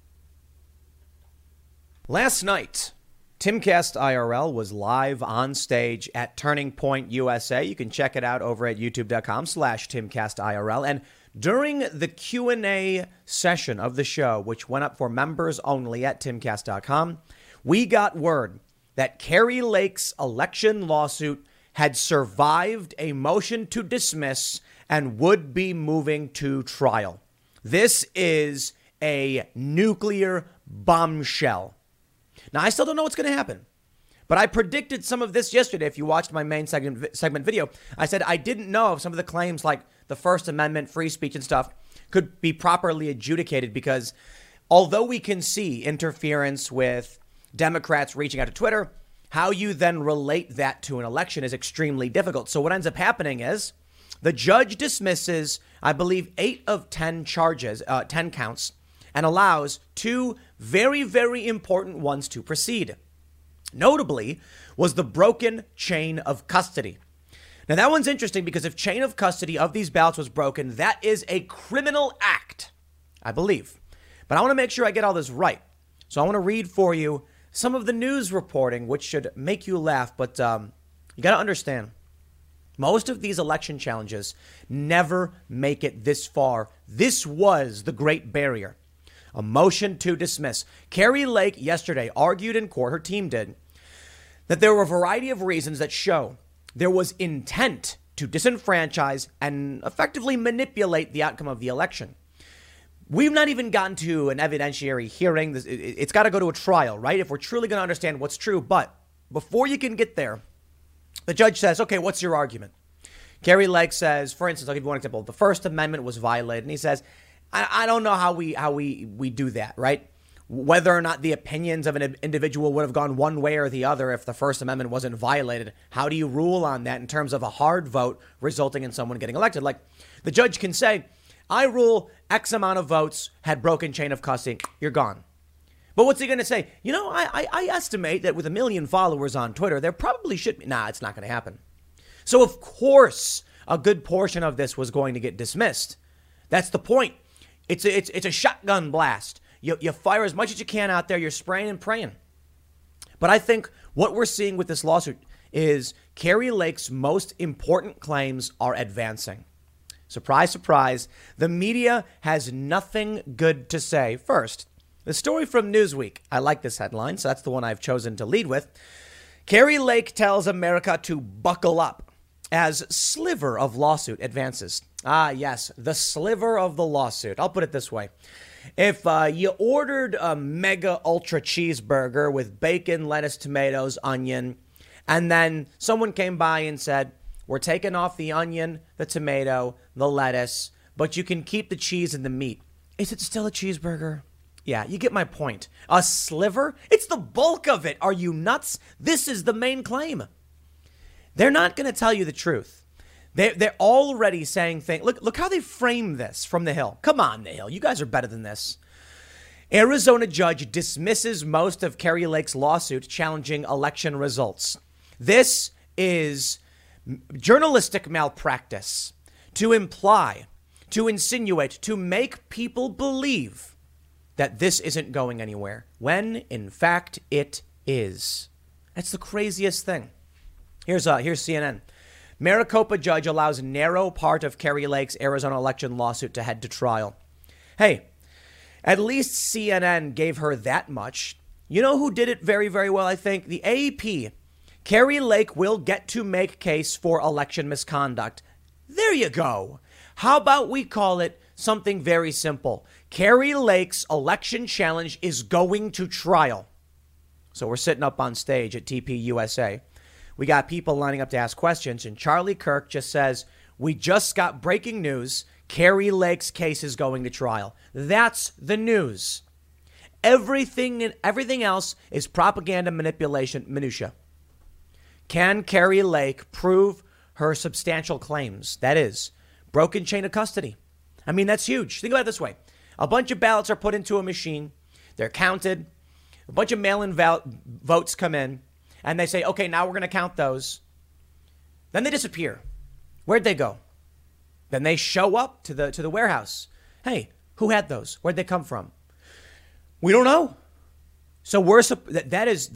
Last night, Timcast IRL was live on stage at Turning Point USA. You can check it out over at youtube.com/TimcastIRL. And during the Q&A session of the show, which went up for members only at timcast.com, we got word that Kari Lake's election lawsuit had survived a motion to dismiss and would be moving to trial. This is a nuclear bombshell. Now, I still don't know what's going to happen, but I predicted some of this yesterday. If you watched my main segment video, I said I didn't know if some of the claims like the First Amendment, free speech and stuff could be properly adjudicated, because although we can see interference with Democrats reaching out to Twitter, how you then relate that to an election is extremely difficult. So what ends up happening is the judge dismisses, I believe, 8 of 10 charges, 10 counts, and allows 2 very, very important ones to proceed. Notably was the broken chain of custody. Now, that one's interesting because if chain of custody of these ballots was broken, that is a criminal act, I believe. But I want to make sure I get all this right. So I want to read for you some of the news reporting, which should make you laugh. But you got to understand, most of these election challenges never make it this far. This was the Great Barrier. A motion to dismiss. Kari Lake yesterday argued in court, her team did, that there were a variety of reasons that show there was intent to disenfranchise and effectively manipulate the outcome of the election. We've not even gotten to an evidentiary hearing. It's got to go to a trial, right? If we're truly going to understand what's true. But before you can get there, the judge says, okay, what's your argument? Kari Lake says, for instance, I'll give you one example. The First Amendment was violated. And he says, I don't know how we do that, right? Whether or not the opinions of an individual would have gone one way or the other if the First Amendment wasn't violated. How do you rule on that in terms of a hard vote resulting in someone getting elected? Like, the judge can say, I rule X amount of votes had broken chain of custody. You're gone. But what's he going to say? You know, I estimate that with 1 million followers on Twitter, there probably should be. Nah, it's not going to happen. So, of course, a good portion of this was going to get dismissed. That's the point. It's a shotgun blast. You fire as much as you can out there. You're spraying and praying. But I think what we're seeing with this lawsuit is Kari Lake's most important claims are advancing. Surprise, surprise. The media has nothing good to say. First, the story from Newsweek. I like this headline, so that's the one I've chosen to lead with. Kari Lake tells America to buckle up as sliver of lawsuit advances. Ah, yes, the sliver of the lawsuit. I'll put it this way. If you ordered a mega ultra cheeseburger with bacon, lettuce, tomatoes, onion, and then someone came by and said, we're taking off the onion, the tomato, the lettuce, but you can keep the cheese and the meat. Is it still a cheeseburger? Yeah, you get my point. A sliver? It's the bulk of it. Are you nuts? This is the main claim. They're not going to tell you the truth. They're already saying things. Look how they frame this from The Hill. Come on, The Hill. You guys are better than this. Arizona judge dismisses most of Kari Lake's lawsuit challenging election results. This is journalistic malpractice to imply, to insinuate, to make people believe that this isn't going anywhere, when in fact it is. That's the craziest thing. Here's CNN. Maricopa judge allows narrow part of Kari Lake's Arizona election lawsuit to head to trial. Hey, at least CNN gave her that much. You know who did it very, very well, I think? The AAP Kari Lake will get to make case for election misconduct. There you go. How about we call it something very simple? Kari Lake's election challenge is going to trial. So we're sitting up on stage at TPUSA. We got people lining up to ask questions, and Charlie Kirk just says, we just got breaking news. Kari Lake's case is going to trial. That's the news. Everything else is propaganda, manipulation, minutia. Can Kari Lake prove her substantial claims? That is, broken chain of custody. I mean, that's huge. Think about it this way. A bunch of ballots are put into a machine. They're counted. A bunch of mail-in votes come in. And they say, okay, now we're going to count those. Then they disappear. Where'd they go? Then they show up to the warehouse. Hey, who had those? Where'd they come from? We don't know. So that is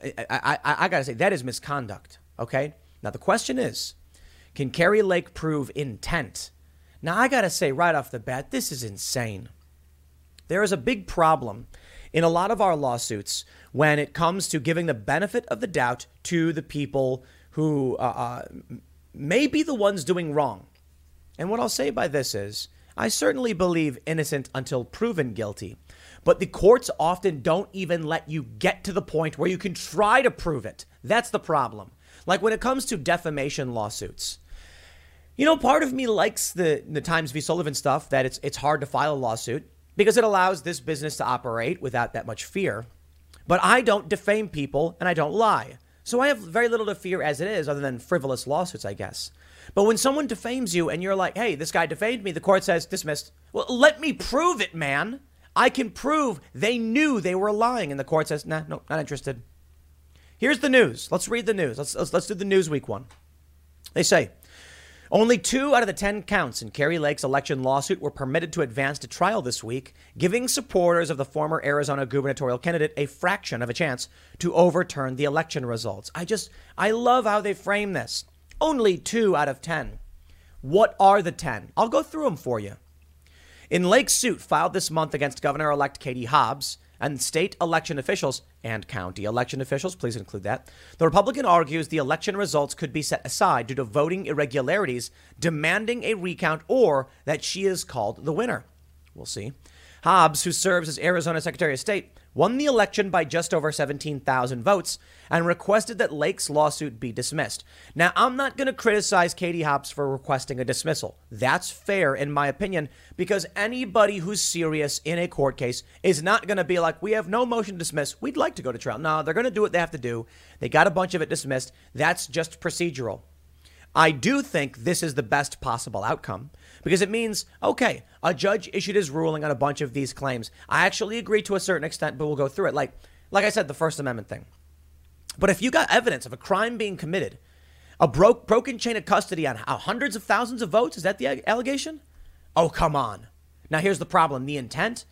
I got to say, that is misconduct. Okay. Now, the question is, can Kari Lake prove intent? Now, I got to say right off the bat, this is insane. There is a big problem in a lot of our lawsuits when it comes to giving the benefit of the doubt to the people who may be the ones doing wrong. And what I'll say by this is, I certainly believe innocent until proven guilty. But the courts often don't even let you get to the point where you can try to prove it. That's the problem. Like when it comes to defamation lawsuits. You know, part of me likes the Times v. Sullivan stuff, that it's hard to file a lawsuit because it allows this business to operate without that much fear. But I don't defame people and I don't lie. So I have very little to fear as it is, other than frivolous lawsuits, I guess. But when someone defames you and you're like, hey, this guy defamed me, the court says dismissed. Well, let me prove it, man. I can prove they knew they were lying. And the court says, nah, no, not interested. Here's the news. Let's read the news. Let's do the Newsweek one. They say, only 2 out of the 10 counts in Kari Lake's election lawsuit were permitted to advance to trial this week, giving supporters of the former Arizona gubernatorial candidate a fraction of a chance to overturn the election results. I love how they frame this. Only 2 out of 10. What are the 10? I'll go through them for you. In Lake's suit filed this month against Governor-elect Katie Hobbs and state election officials and county election officials, please include that, the Republican argues the election results could be set aside due to voting irregularities, demanding a recount, or that she is called the winner. We'll see. Hobbs, who serves as Arizona Secretary of State, won the election by just over 17,000 votes and requested that Lake's lawsuit be dismissed. Now, I'm not going to criticize Katie Hobbs for requesting a dismissal. That's fair, in my opinion, because anybody who's serious in a court case is not going to be like, we have no motion to dismiss. We'd like to go to trial. No, they're going to do what they have to do. They got a bunch of it dismissed. That's just procedural. I do think this is the best possible outcome because it means, okay, a judge issued his ruling on a bunch of these claims. I actually agree to a certain extent, but we'll go through it. Like I said, the First Amendment thing. But if you got evidence of a crime being committed, a broken chain of custody on hundreds of thousands of votes, is that the allegation? Oh, come on. Now, here's the problem. The intent.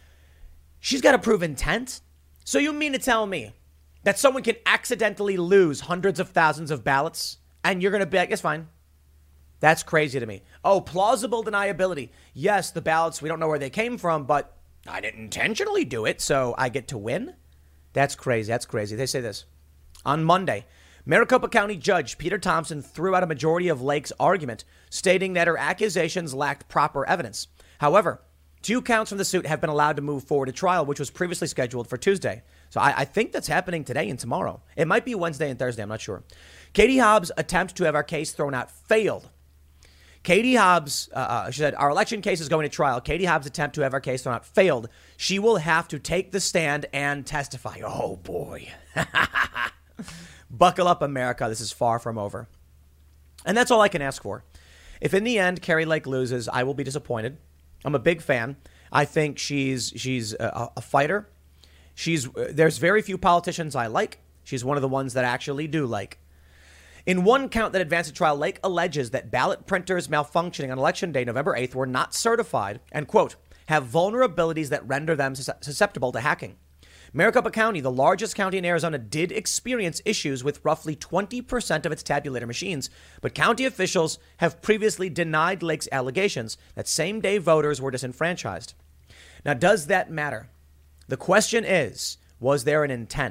She's got to prove intent. So you mean to tell me that someone can accidentally lose hundreds of thousands of ballots and you're going to be like, it's fine. That's crazy to me. Oh, plausible deniability. Yes, the ballots, we don't know where they came from, but I didn't intentionally do it, so I get to win? That's crazy. That's crazy. They say this. On Monday, Maricopa County Judge Peter Thompson threw out a majority of Lake's argument, stating that her accusations lacked proper evidence. However, 2 counts from the suit have been allowed to move forward to trial, which was previously scheduled for Tuesday. So I think that's happening today and tomorrow. It might be Wednesday and Thursday. I'm not sure. Katie Hobbs' attempt to have our case thrown out failed. Katie Hobbs, she said, our election case is going to trial. Katie Hobbs' attempt to have our case thrown out failed. She will have to take the stand and testify. Oh, boy. Buckle up, America. This is far from over. And that's all I can ask for. If in the end Kari Lake loses, I will be disappointed. I'm a big fan. I think she's a fighter. There's very few politicians I like. She's one of the ones that I actually do like. In one count that advanced to trial, Lake alleges that ballot printers malfunctioning on Election Day, November 8th, were not certified and, quote, have vulnerabilities that render them susceptible to hacking. Maricopa County, the largest county in Arizona, did experience issues with roughly 20% of its tabulator machines, but county officials have previously denied Lake's allegations that same-day voters were disenfranchised. Now, does that matter? The question is, was there an intent?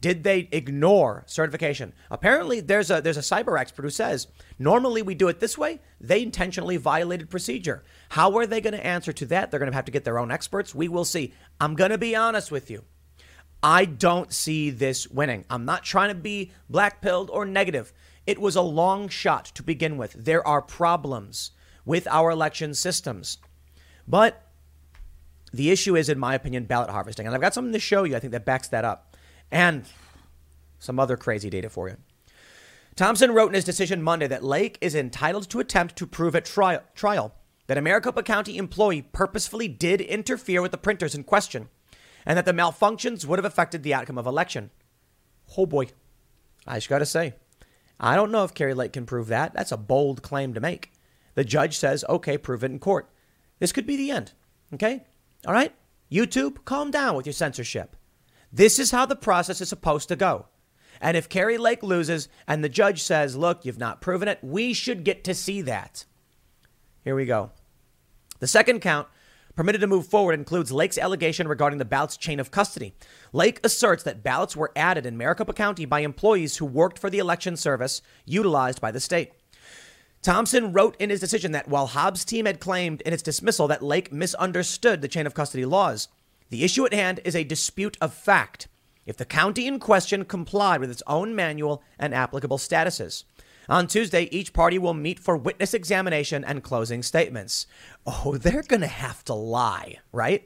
Did they ignore certification? Apparently, there's a cyber expert who says, normally we do it this way. They intentionally violated procedure. How are they going to answer to that? They're going to have to get their own experts. We will see. I'm going to be honest with you. I don't see this winning. I'm not trying to be black-pilled or negative. It was a long shot to begin with. There are problems with our election systems. But the issue is, in my opinion, ballot harvesting. And I've got something to show you, I think, that backs that up. And some other crazy data for you. Thompson wrote in his decision Monday that Lake is entitled to attempt to prove at trial that a Maricopa County employee purposefully did interfere with the printers in question, and that the malfunctions would have affected the outcome of election. Oh boy, I just got to say, I don't know if Kari Lake can prove that. That's a bold claim to make. The judge says, okay, prove it in court. This could be the end. Okay? All right? YouTube, calm down with your censorship. This is how the process is supposed to go. And if Kari Lake loses and the judge says, look, you've not proven it, we should get to see that. Here we go. The second count permitted to move forward includes Lake's allegation regarding the ballot's chain of custody. Lake asserts that ballots were added in Maricopa County by employees who worked for the election service utilized by the state. Thompson wrote in his decision that while Hobbs' team had claimed in its dismissal that Lake misunderstood the chain of custody laws, the issue at hand is a dispute of fact if the county in question complied with its own manual and applicable statuses. On Tuesday, each party will meet for witness examination and closing statements. Oh, they're going to have to lie, right?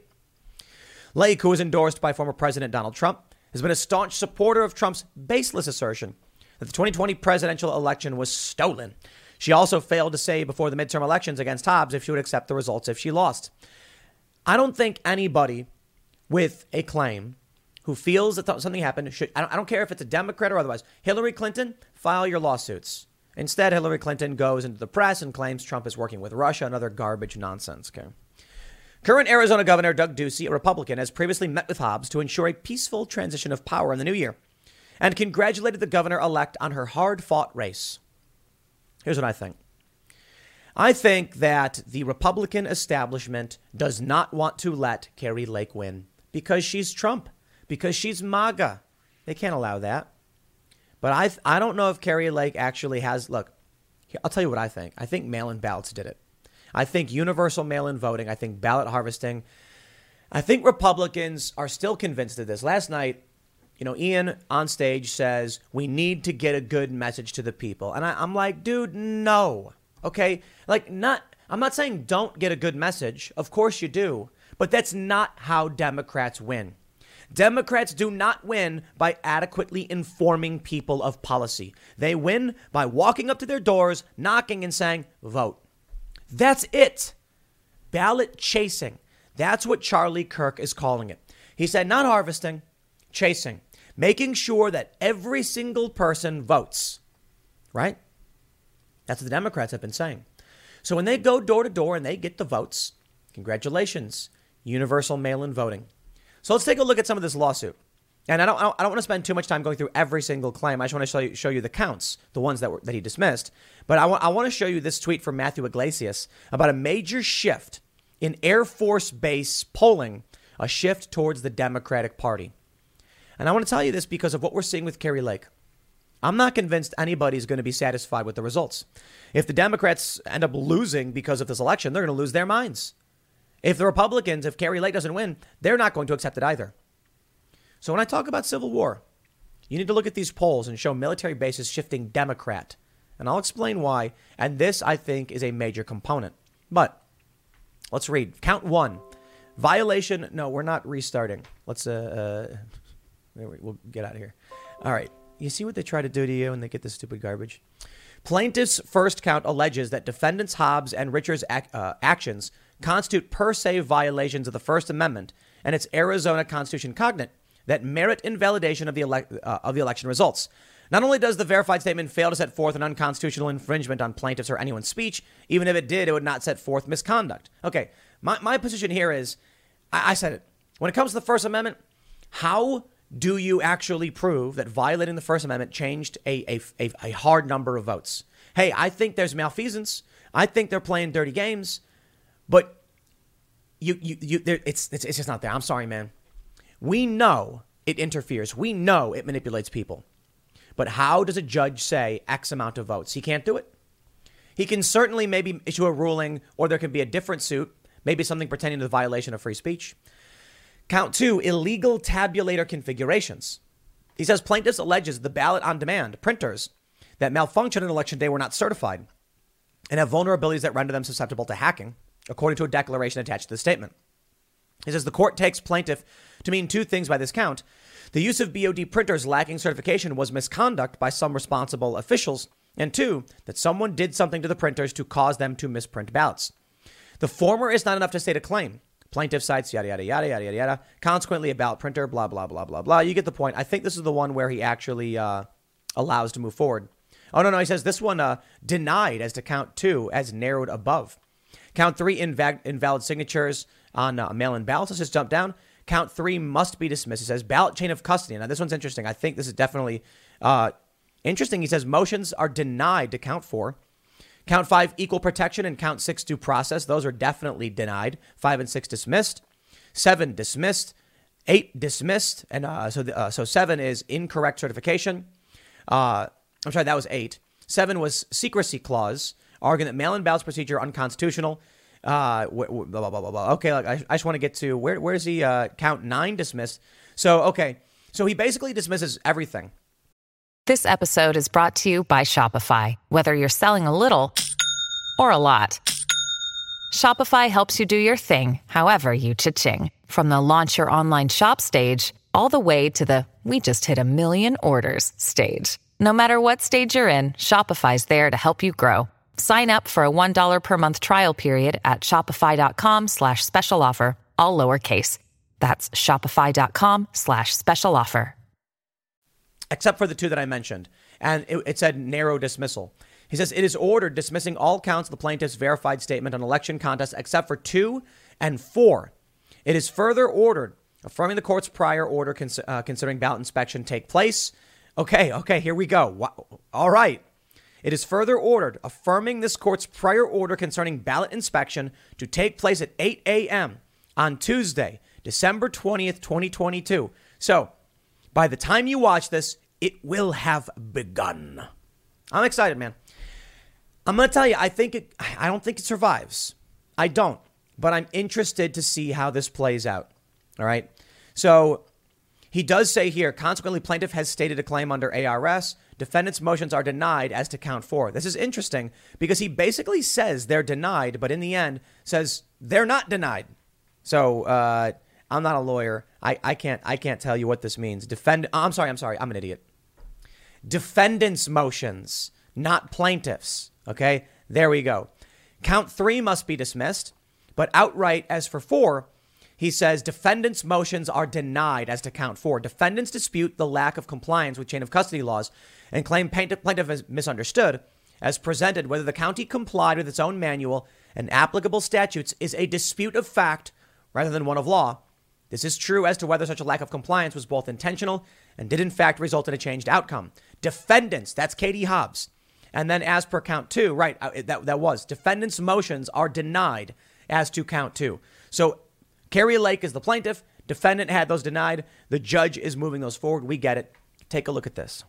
Lake, who was endorsed by former President Donald Trump, has been a staunch supporter of Trump's baseless assertion that the 2020 presidential election was stolen. She also failed to say before the midterm elections against Hobbs if she would accept the results if she lost. I don't think anybody with a claim who feels that something happened should, I don't care if it's a Democrat or otherwise. Hillary Clinton, file your lawsuits. Instead, Hillary Clinton goes into the press and claims Trump is working with Russia and other garbage nonsense. Okay. Current Arizona Governor Doug Ducey, a Republican, has previously met with Hobbs to ensure a peaceful transition of power in the new year and congratulated the governor-elect on her hard-fought race. Here's what I think. I think that the Republican establishment does not want to let Kari Lake win because she's Trump, because she's MAGA. They can't allow that. But I don't know if Kari Lake actually has, look, I'll tell you what I think. I think mail-in ballots did it. I think universal mail-in voting, I think ballot harvesting. I think Republicans are still convinced of this. Last night, Ian on stage says, we need to get a good message to the people. And I'm like, dude, no. Okay? I'm not saying don't get a good message. Of course you do. But that's not how Democrats win. Democrats do not win by adequately informing people of policy. They win by walking up to their doors, knocking and saying, vote. That's it. Ballot chasing. That's what Charlie Kirk is calling it. He said, not harvesting, chasing. Making sure that every single person votes. Right? That's what the Democrats have been saying. So when they go door to door and they get the votes, congratulations, universal mail-in voting. So let's take a look at some of this lawsuit. And I don't want to spend too much time going through every single claim. I just want to show you the counts, the ones that he dismissed. But I want to show you this tweet from Matthew Iglesias about a major shift in Air Force Base polling, a shift towards the Democratic Party. And I want to tell you this because of what we're seeing with Kari Lake. I'm not convinced anybody's going to be satisfied with the results. If the Democrats end up losing because of this election, they're going to lose their minds. If the Republicans, if Kari Lake doesn't win, they're not going to accept it either. So when I talk about civil war, you need to look at these polls and show military bases shifting Democrat. And I'll explain why. And this, I think, is a major component. But let's read. Count one. Violation. No, we're not restarting. We'll get out of here. All right. You see what they try to do to you when they get this stupid garbage? Plaintiff's first count alleges that defendants Hobbs and Richard's actions constitute per se violations of the First Amendment and its Arizona Constitution cognate that merit invalidation of the election results. Not only does the verified statement fail to set forth an unconstitutional infringement on plaintiffs or anyone's speech, even if it did, it would not set forth misconduct. Okay, my position here is, I said it. When it comes to the First Amendment, how do you actually prove that violating the First Amendment changed a hard number of votes? Hey, I think there's malfeasance. I think they're playing dirty games, but it's just not there. I'm sorry, man. We know it interferes. We know it manipulates people. But how does a judge say X amount of votes? He can't do it. He can certainly maybe issue a ruling, or there could be a different suit, maybe something pertaining to the violation of free speech. Count 2, illegal tabulator configurations. He says plaintiffs alleges the ballot on demand printers that malfunctioned on election day were not certified and have vulnerabilities that render them susceptible to hacking, according to a declaration attached to the statement. He says the court takes plaintiff to mean two things by this count. The use of BOD printers lacking certification was misconduct by some responsible officials, and 2, that someone did something to the printers to cause them to misprint ballots. The former is not enough to state a claim. Plaintiff cites yada, yada, yada, yada, yada, yada. Consequently, a ballot printer, blah, blah, blah, blah, blah. You get the point. I think this is the one where he actually allows to move forward. Oh, no, he says this one denied as to count 2 as narrowed above. Count 3, invalid signatures on mail-in ballots. Let's just jump down. Count 3 must be dismissed. It says ballot chain of custody. Now, this one's interesting. I think this is definitely interesting. He says motions are denied to count 4. Count 5, equal protection, and count 6, due process. Those are definitely denied. 5 and 6 dismissed. 7 dismissed. 8 dismissed. And so 7 is incorrect certification. I'm sorry, that was 8. 7 was secrecy clause, arguing that mail-in ballots procedure unconstitutional. Blah, blah, blah, blah, blah. Okay, I just want to get to where's he? Count 9 dismissed. So, okay. So he basically dismisses everything. This episode is brought to you by Shopify. Whether you're selling a little or a lot, Shopify helps you do your thing, however you cha-ching. From the launch your online shop stage, all the way to the we just hit 1 million orders stage. No matter what stage you're in, Shopify's there to help you grow. Sign up for a $1 per month trial period at shopify.com/special offer, all lowercase. That's shopify.com/special offer. Except for the 2 that I mentioned. And it said narrow dismissal. He says it is ordered dismissing all counts of the plaintiff's verified statement on election contest except for 2 and 4. It is further ordered affirming the court's prior order considering ballot inspection take place. Okay, here we go. All right. It is further ordered affirming this court's prior order concerning ballot inspection to take place at 8 a.m. on Tuesday, December 20th, 2022. So, by the time you watch this, it will have begun. I'm excited, man. I'm going to tell you, I don't think it survives. I don't. But I'm interested to see how this plays out. All right. So he does say here, consequently, plaintiff has stated a claim under ARS. Defendant's motions are denied as to count 4. This is interesting because he basically says they're denied, but in the end says they're not denied. So I'm not a lawyer. I can't tell you what this means. I'm sorry. I'm an idiot. Defendant's motions, not plaintiffs. Okay, there we go. Count 3 must be dismissed, but outright as for 4, he says defendant's motions are denied as to count 4. Defendants dispute the lack of compliance with chain of custody laws and claim plaintiff is misunderstood as presented. Whether the county complied with its own manual and applicable statutes is a dispute of fact rather than one of law. This is true as to whether such a lack of compliance was both intentional and did in fact result in a changed outcome. Defendants, that's Katie Hobbs. And then as per count 2, right, that was defendants' motions are denied as to count 2. So Carrie Lake is the plaintiff. Defendant had those denied. The judge is moving those forward. We get it. Take a look at this.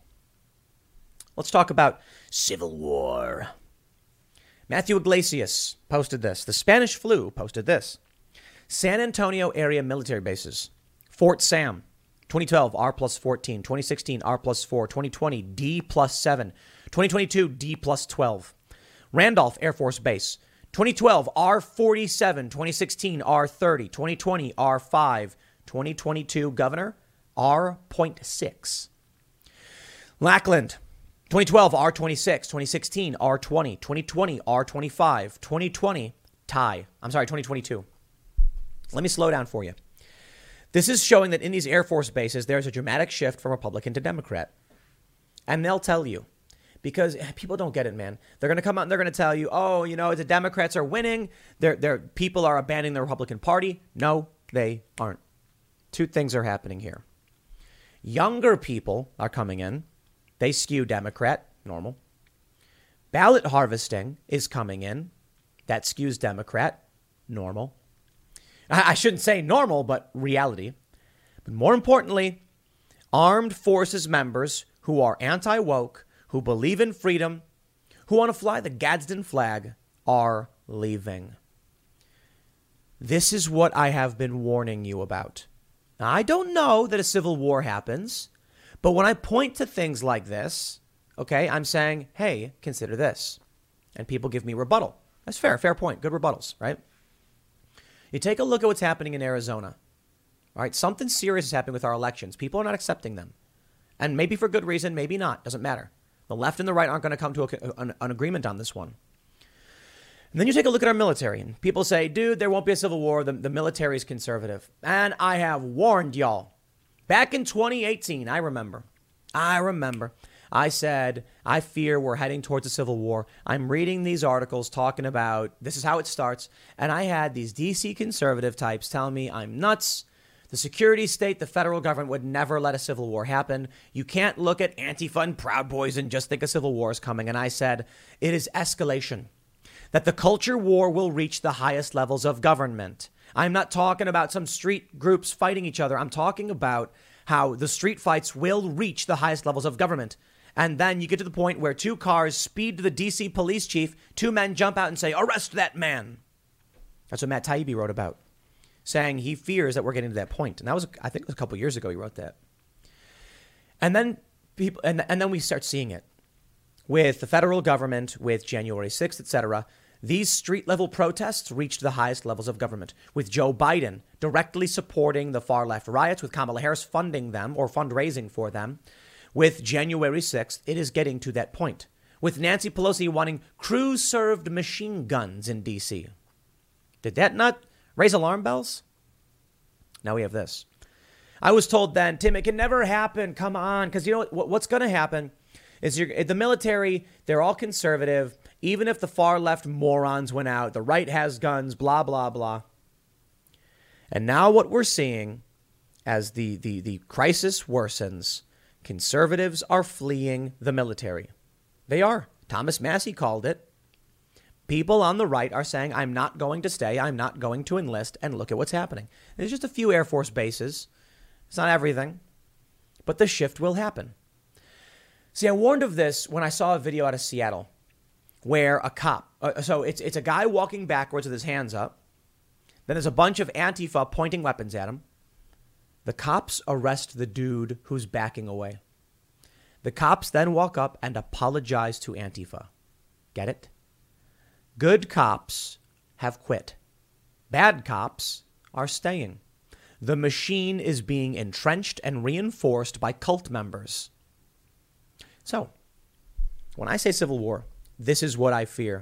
Let's talk about Civil War. Matthew Iglesias posted this. The Spanish flu posted this. San Antonio area military bases. Fort Sam, 2012, R+14. 2016, R+4. 2020, D+7. 2022, D+12. Randolph Air Force Base, 2012, R47. 2016, R30. 2020, R5. 2022, Governor, R.6. Lackland, 2012, R26. 2016, R20. 2020, R25. 2022. Let me slow down for you. This is showing that in these Air Force bases, there's a dramatic shift from Republican to Democrat. And they'll tell you, because people don't get it, man. They're going to come out and they're going to tell you, oh, you know, the Democrats are winning. Their people are abandoning the Republican Party. No, they aren't. 2 things are happening here. Younger people are coming in. They skew Democrat, normal. Ballot harvesting is coming in. That skews Democrat, normal. I shouldn't say normal, but reality. But more importantly, Armed forces members who are anti-woke, who believe in freedom, who want to fly the Gadsden flag are leaving. This is what I have been warning you about. Now, I don't know that a civil war happens, but when I point to things like this, okay, I'm saying, hey, consider this. And people give me rebuttal. That's fair point. Good rebuttals, right? You take a look at what's happening in Arizona. All right, something serious is happening with our elections. People are not accepting them. And maybe for good reason, maybe not. Doesn't matter. The left and the right aren't going to come to an agreement on this one. And then you take a look at our military, and people say, dude, there won't be a civil war. The military is conservative. And I have warned y'all. Back in 2018, I remember. I said, I fear we're heading towards a civil war. I'm reading these articles talking about this is how it starts. And I had these DC conservative types telling me I'm nuts. The security state, the federal government would never let a civil war happen. You can't look at Antifa and Proud Boys and just think a civil war is coming. And I said, it is escalation. That the culture war will reach the highest levels of government. I'm not talking about some street groups fighting each other. I'm talking about how the street fights will reach the highest levels of government. And then you get to the point where two cars speed to the DC police chief. Two men jump out and say, arrest that man. That's what Matt Taibbi wrote about, saying he fears that we're getting to that point. And that was, I think it was a couple of years ago he wrote that. And then people, and then we start seeing it with the federal government, with January 6th, etc. These street level protests reached the highest levels of government, with Joe Biden directly supporting the far left riots, with Kamala Harris funding them or fundraising for them. With January 6th, it is getting to that point, with Nancy Pelosi wanting crew-served machine guns in D.C. Did that not raise alarm bells? Now we have this. I was told then, Tim, it can never happen. Come on. Because you know what's going to happen is the military, they're all conservative. Even if the far left morons went out, the right has guns, blah, blah, blah. And now what we're seeing as the crisis worsens, conservatives are fleeing the military. They are. Thomas Massie called it. People on the right are saying, I'm not going to stay. I'm not going to enlist. And look at what's happening. There's just a few Air Force bases. It's not everything. But the shift will happen. See, I warned of this when I saw a video out of Seattle where a cop, so it's a guy walking backwards with his hands up. Then there's a bunch of Antifa pointing weapons at him. The cops arrest the dude who's backing away. The cops then walk up and apologize to Antifa. Get it? Good cops have quit. Bad cops are staying. The machine is being entrenched and reinforced by cult members. So, when I say civil war, this is what I fear.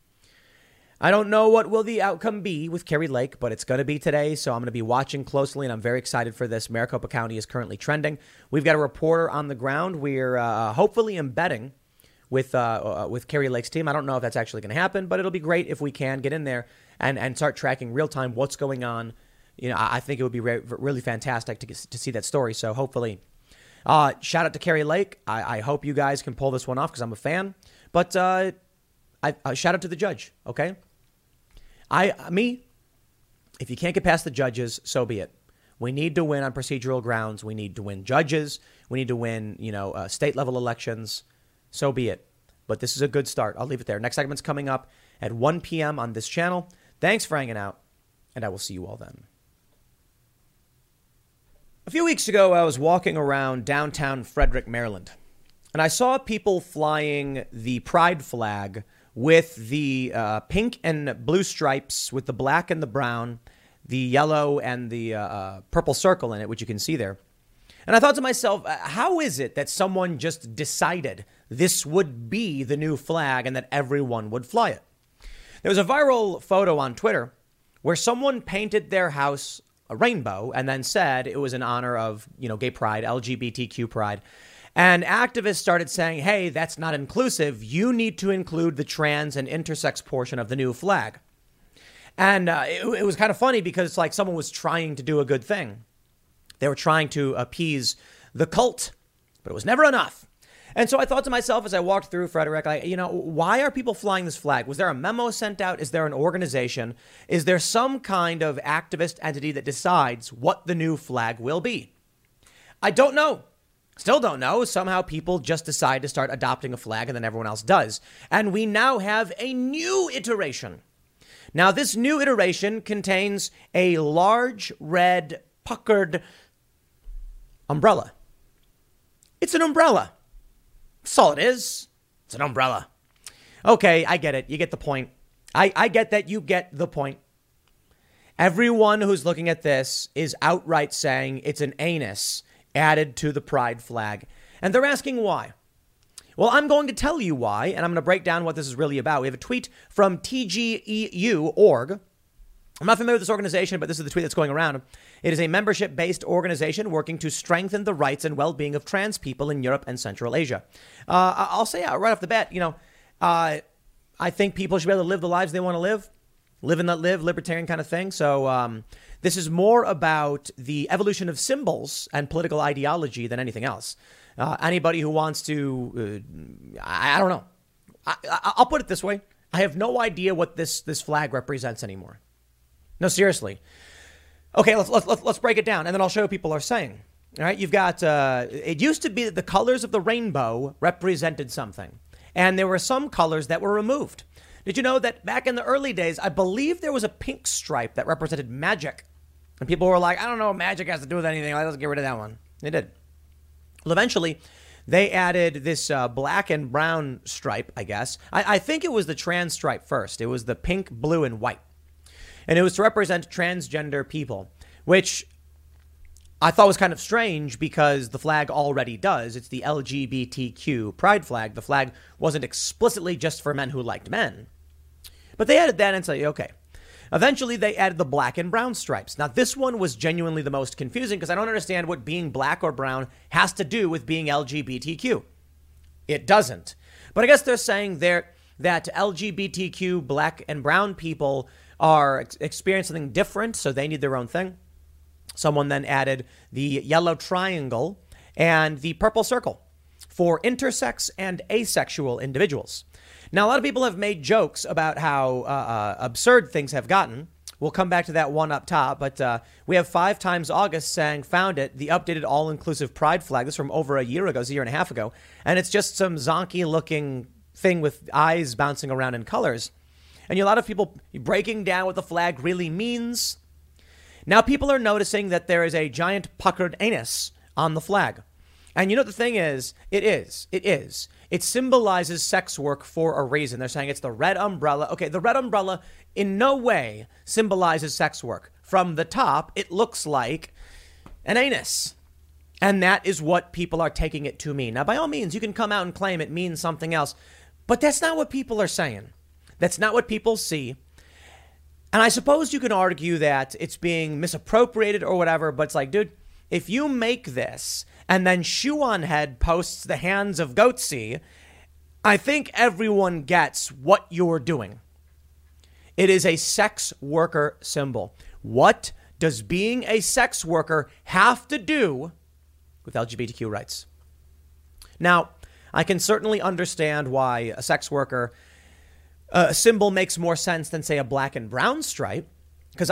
I don't know what will the outcome be with Kari Lake, but it's going to be today, so I'm going to be watching closely, and I'm very excited for this. Maricopa County is currently trending. We've got a reporter on the ground. We're hopefully embedding with Kari Lake's team. I don't know if that's actually going to happen, but it'll be great if we can get in there and start tracking real-time what's going on. You know, I think it would be really fantastic to see that story, so hopefully. Shout out to Kari Lake. I hope you guys can pull this one off because I'm a fan. But shout out to the judge, okay? If you can't get past the judges, so be it. We need to win on procedural grounds. We need to win judges. We need to win, state level elections. So be it. But this is a good start. I'll leave it there. Next segment's coming up at 1 p.m. on this channel. Thanks for hanging out, and I will see you all then. A few weeks ago, I was walking around downtown Frederick, Maryland, and I saw people flying the pride flag with the pink and blue stripes, with the black and the brown, the yellow and the purple circle in it, which you can see there. And I thought to myself, how is it that someone just decided this would be the new flag and that everyone would fly it? There was a viral photo on Twitter where someone painted their house a rainbow and then said it was in honor of, gay pride, LGBTQ pride. And activists started saying, hey, that's not inclusive. You need to include the trans and intersex portion of the new flag. And it was kind of funny because it's like someone was trying to do a good thing. They were trying to appease the cult, but it was never enough. And so I thought to myself as I walked through Frederick, why are people flying this flag? Was there a memo sent out? Is there an organization? Is there some kind of activist entity that decides what the new flag will be? I don't know. Still don't know. Somehow people just decide to start adopting a flag and then everyone else does. And we now have a new iteration. Now, this new iteration contains a large red puckered umbrella. It's an umbrella. That's all it is. It's an umbrella. Okay, I get it. You get the point. I get that you get the point. Everyone who's looking at this is outright saying it's an anus added to the pride flag. And they're asking why. Well, I'm going to tell you why, and I'm going to break down what this is really about. We have a tweet from TGEU.org. I'm not familiar with this organization, but this is the tweet that's going around. It is a membership-based organization working to strengthen the rights and well-being of trans people in Europe and Central Asia. I'll say right off the bat, I think people should be able to live the lives they want to live and let live, libertarian kind of thing. So this is more about the evolution of symbols and political ideology than anything else. Anybody who wants to, I don't know. I'll put it this way. I have no idea what this flag represents anymore. No, seriously. Okay, let's break it down, and then I'll show you what people are saying. All right, you've got, it used to be that the colors of the rainbow represented something, and there were some colors that were removed. Did you know that back in the early days, I believe there was a pink stripe that represented magic, and people were like, I don't know what magic has to do with anything. Let's get rid of that one. They did. Well, eventually, they added this black and brown stripe, I guess. I think it was the trans stripe first. It was the pink, blue, and white. And it was to represent transgender people, which I thought was kind of strange because the flag already does. It's the LGBTQ pride flag. The flag wasn't explicitly just for men who liked men. But they added that and said, okay. Eventually, they added the black and brown stripes. Now, this one was genuinely the most confusing because I don't understand what being black or brown has to do with being LGBTQ. It doesn't. But I guess they're saying there that LGBTQ black and brown people are experiencing something different, so they need their own thing. Someone then added the yellow triangle and the purple circle for intersex and asexual individuals. Now, a lot of people have made jokes about how absurd things have gotten. We'll come back to that one up top, but we have 5 times August saying, found it, the updated all-inclusive pride flag. This is from over a year ago, a year and a half ago, and it's just some zonky-looking thing with eyes bouncing around in colors. And a lot of people breaking down what the flag really means. Now people are noticing that there is a giant puckered anus on the flag. And you know what the thing is? It symbolizes sex work for a reason. They're saying it's the red umbrella. Okay, the red umbrella in no way symbolizes sex work. From the top, it looks like an anus. And that is what people are taking it to mean. Now, by all means, you can come out and claim it means something else. But that's not what people are saying. That's not what people see. And I suppose you can argue that it's being misappropriated or whatever, but it's like, dude, if you make this and then Shoe on Head posts the hands of Goatsy, I think everyone gets what you're doing. It is a sex worker symbol. What does being a sex worker have to do with LGBTQ rights? Now, I can certainly understand why a sex worker symbol makes more sense than, say, a black and brown stripe. Because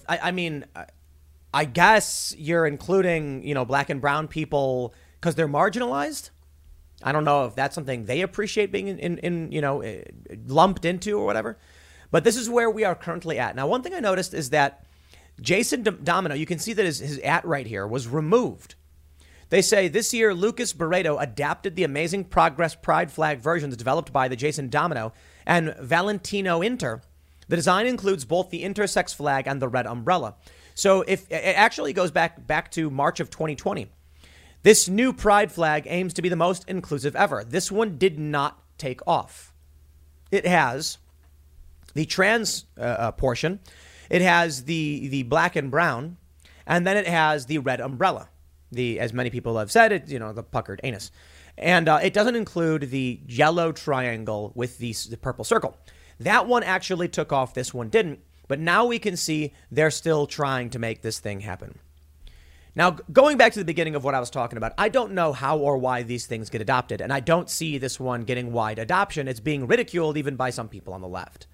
I guess you're including, black and brown people because they're marginalized. I don't know if that's something they appreciate being lumped into or whatever. But this is where we are currently at. Now, one thing I noticed is that Jason Domino, you can see that his @ right here was removed. They say this year, Lucas Barreto adapted the Amazing Progress Pride flag versions developed by the Jason Domino and Valentino Inter. The design includes both the intersex flag and the red umbrella. So if it actually goes back to March of 2020. This new pride flag aims to be the most inclusive ever. This one did not take off. It has the trans portion. It has the black and brown, and then it has the red umbrella. As many people have said, the puckered anus. And it doesn't include the yellow triangle with the purple circle. That one actually took off. This one didn't. But now we can see they're still trying to make this thing happen. Now, going back to the beginning of what I was talking about, I don't know how or why these things get adopted. And I don't see this one getting wide adoption. It's being ridiculed even by some people on the left.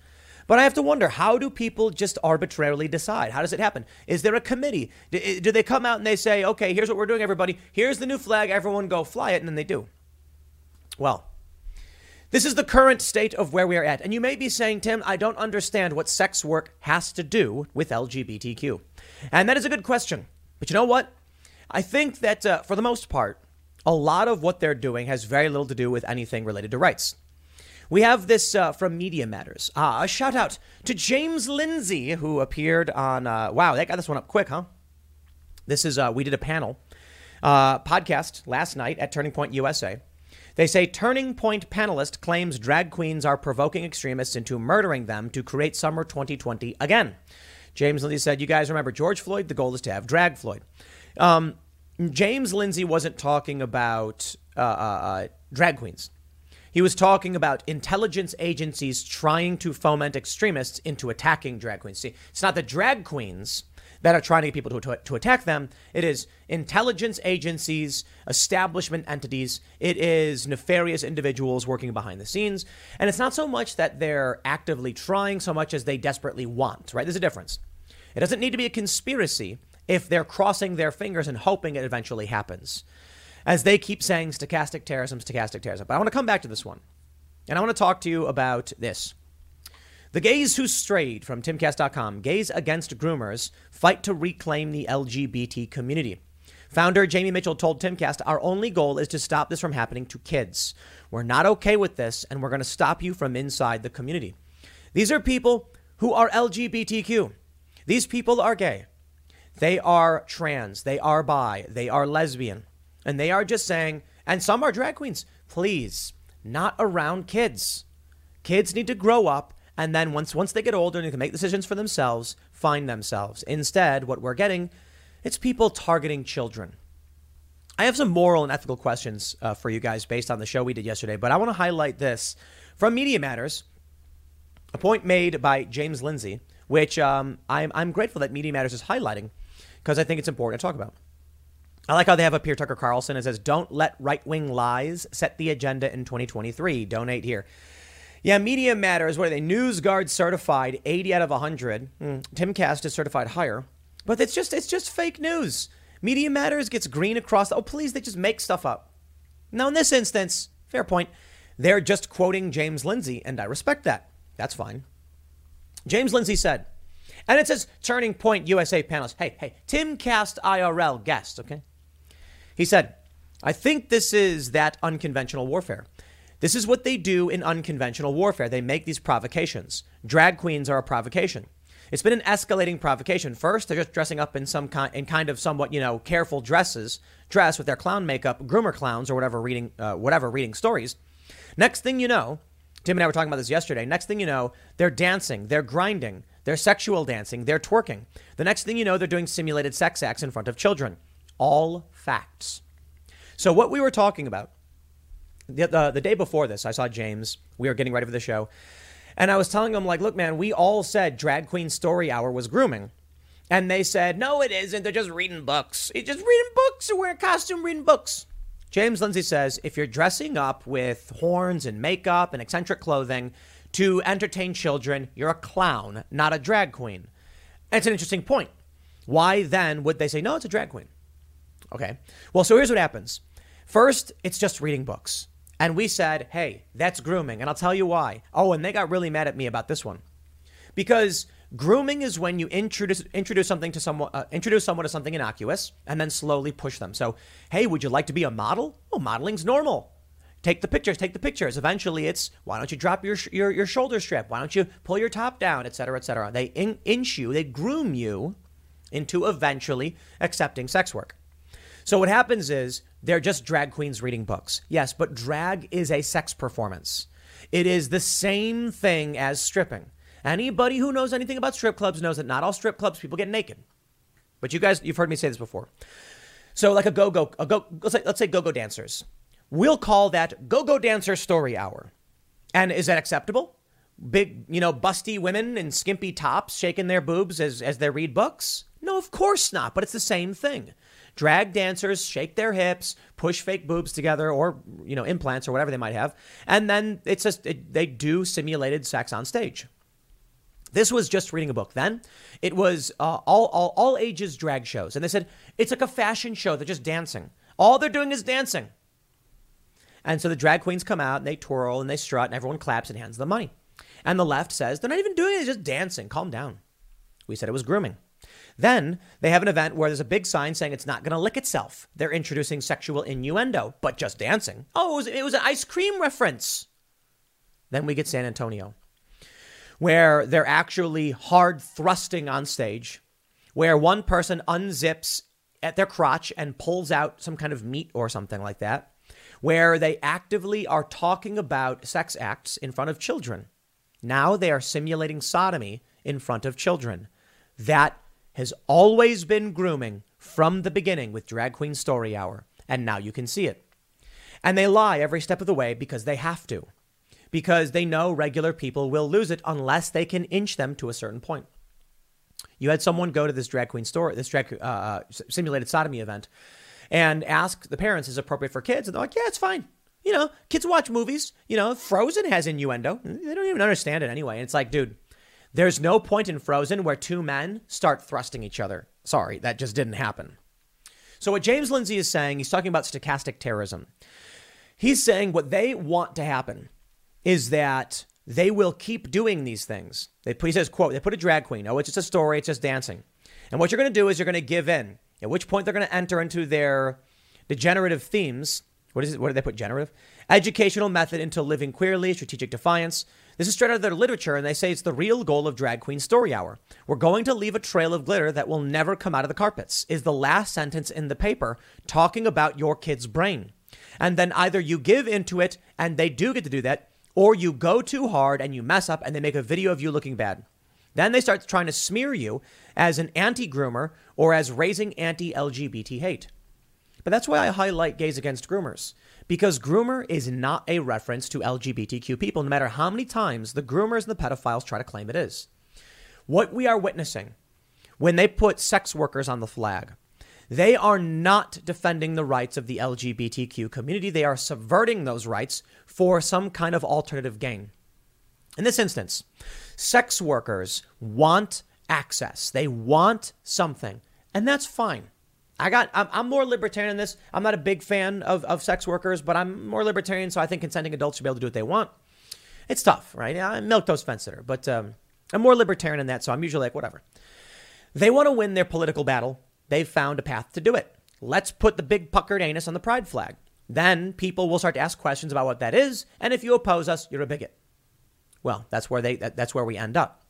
But I have to wonder, how do people just arbitrarily decide? How does it happen? Is there a committee? Do they come out and they say, okay, here's what we're doing, everybody. Here's the new flag. Everyone go fly it. And then they do. Well, this is the current state of where we are at. And you may be saying, Tim, I don't understand what sex work has to do with LGBTQ. And that is a good question. But you know what? I think that for the most part, a lot of what they're doing has very little to do with anything related to rights. We have this from Media Matters. A shout out to James Lindsay, who appeared on, wow, they got this one up quick, huh? This is, we did a panel podcast last night at Turning Point USA. They say Turning Point panelist claims drag queens are provoking extremists into murdering them to create summer 2020 again. James Lindsay said, you guys remember George Floyd? The goal is to have drag Floyd. James Lindsay wasn't talking about drag queens. He was talking about intelligence agencies trying to foment extremists into attacking drag queens. See, it's not the drag queens that are trying to get people to attack them. It is intelligence agencies, establishment entities. It is nefarious individuals working behind the scenes. And it's not so much that they're actively trying so much as they desperately want, right? There's a difference. It doesn't need to be a conspiracy if they're crossing their fingers and hoping it eventually happens. As they keep saying, stochastic terrorism, stochastic terrorism. But I want to come back to this one. And I want to talk to you about this. The gays who strayed from timcast.com, gays against groomers, fight to reclaim the LGBT community. Founder Jamie Mitchell told Timcast, our only goal is to stop this from happening to kids. We're not okay with this, and we're going to stop you from inside the community. These are people who are LGBTQ. These people are gay. They are trans. They are bi. They are lesbian. And they are just saying, and some are drag queens, please, not around kids. Kids need to grow up, and then once they get older and they can make decisions for themselves, find themselves. Instead, what we're getting, it's people targeting children. I have some moral and ethical questions for you guys based on the show we did yesterday, but I want to highlight this from Media Matters, a point made by James Lindsay, which I'm grateful that Media Matters is highlighting because I think it's important to talk about. I like how they have up here Tucker Carlson. It says, don't let right-wing lies set the agenda in 2023. Donate here. Yeah, Media Matters, what are they? NewsGuard certified 80 out of 100. Timcast is certified higher. But it's just fake news. Media Matters gets green across. Oh, please, they just make stuff up. Now, in this instance, fair point, they're just quoting James Lindsay, and I respect that. That's fine. James Lindsay said, and it says Turning Point USA panelist. Hey, Timcast IRL guest, okay? He said, I think this is that unconventional warfare. This is what they do in unconventional warfare. They make these provocations. Drag queens are a provocation. It's been an escalating provocation. First, they're just dressing up in kind of somewhat, careful dress with their clown makeup, groomer clowns or whatever, reading stories. Next thing you know, Tim and I were talking about this yesterday. Next thing you know, they're dancing, they're grinding, they're sexual dancing, they're twerking. The next thing you know, they're doing simulated sex acts in front of children. All facts. So what we were talking about, the day before this, I saw James. We were getting ready for the show. And I was telling him, look, man, we all said Drag Queen Story Hour was grooming. And they said, no, it isn't. They're just reading books. It's just reading books. They're wearing a costume, reading books. James Lindsay says, if you're dressing up with horns and makeup and eccentric clothing to entertain children, you're a clown, not a drag queen. And it's an interesting point. Why then would they say, no, it's a drag queen? Okay. Well, so here's what happens. First, it's just reading books. And we said, hey, that's grooming. And I'll tell you why. Oh, and they got really mad at me about this one. Because grooming is when you introduce someone to something innocuous and then slowly push them. So, hey, would you like to be a model? Oh, modeling's normal. Take the pictures. Eventually it's, why don't you drop your shoulder strap? Why don't you pull your top down, et cetera, et cetera. They they groom you into eventually accepting sex work. So what happens is they're just drag queens reading books. Yes, but drag is a sex performance. It is the same thing as stripping. Anybody who knows anything about strip clubs knows that not all strip clubs people get naked. But you've heard me say this before. So like let's say go-go dancers. We'll call that go-go dancer story hour. And is that acceptable? Big, busty women in skimpy tops shaking their boobs as they read books? No, of course not. But it's the same thing. Drag dancers shake their hips, push fake boobs together or, implants or whatever they might have. And then it's just they do simulated sex on stage. This was just reading a book. Then it was all ages drag shows. And they said, it's like a fashion show. They're just dancing. All they're doing is dancing. And so the drag queens come out and they twirl and they strut and everyone claps and hands them money. And the left says, they're not even doing it, it's just dancing. Calm down. We said it was grooming. Then they have an event where there's a big sign saying it's not going to lick itself. They're introducing sexual innuendo, but just dancing. Oh, it was an ice cream reference. Then we get San Antonio, where they're actually hard thrusting on stage, where one person unzips at their crotch and pulls out some kind of meat or something like that, where they actively are talking about sex acts in front of children. Now they are simulating sodomy in front of children. That has always been grooming from the beginning with Drag Queen Story Hour. And now you can see it. And they lie every step of the way because they have to. Because they know regular people will lose it unless they can inch them to a certain point. You had someone go to this drag queen store, this drag simulated sodomy event, and ask the parents, is it appropriate for kids? And they're like, yeah, it's fine. You know, kids watch movies. You know, Frozen has innuendo. They don't even understand it anyway. And it's like, dude, there's no point in Frozen where two men start thrusting each other. Sorry, that just didn't happen. So what James Lindsay is saying, he's talking about stochastic terrorism. He's saying what they want to happen is that they will keep doing these things. He says, quote, they put a drag queen. Oh, it's just a story. It's just dancing. And what you're going to do is you're going to give in, at which point they're going to enter into their degenerative themes. What is it? What did they put? Generative? Educational method into living queerly, strategic defiance. This is straight out of their literature, and they say it's the real goal of Drag Queen Story Hour. We're going to leave a trail of glitter that will never come out of the carpets, is the last sentence in the paper talking about your kid's brain. And then either you give into it, and they do get to do that, or you go too hard and you mess up and they make a video of you looking bad. Then they start trying to smear you as an anti-groomer or as raising anti-LGBT hate. But that's why I highlight Gays Against Groomers, because groomer is not a reference to LGBTQ people, no matter how many times the groomers and the pedophiles try to claim it is. What we are witnessing when they put sex workers on the flag, they are not defending the rights of the LGBTQ community. They are subverting those rights for some kind of alternative gain. In this instance, sex workers want access. They want something, and that's fine. I'm more libertarian in this. I'm not a big fan of sex workers, but I'm more libertarian, so I think consenting adults should be able to do what they want. It's tough, right? I'm milquetoast fence sitter, but I'm more libertarian in that, so I'm usually like, whatever. They want to win their political battle. They've found a path to do it. Let's put the big puckered anus on the pride flag. Then people will start to ask questions about what that is, and if you oppose us, you're a bigot. Well, that's where we end up.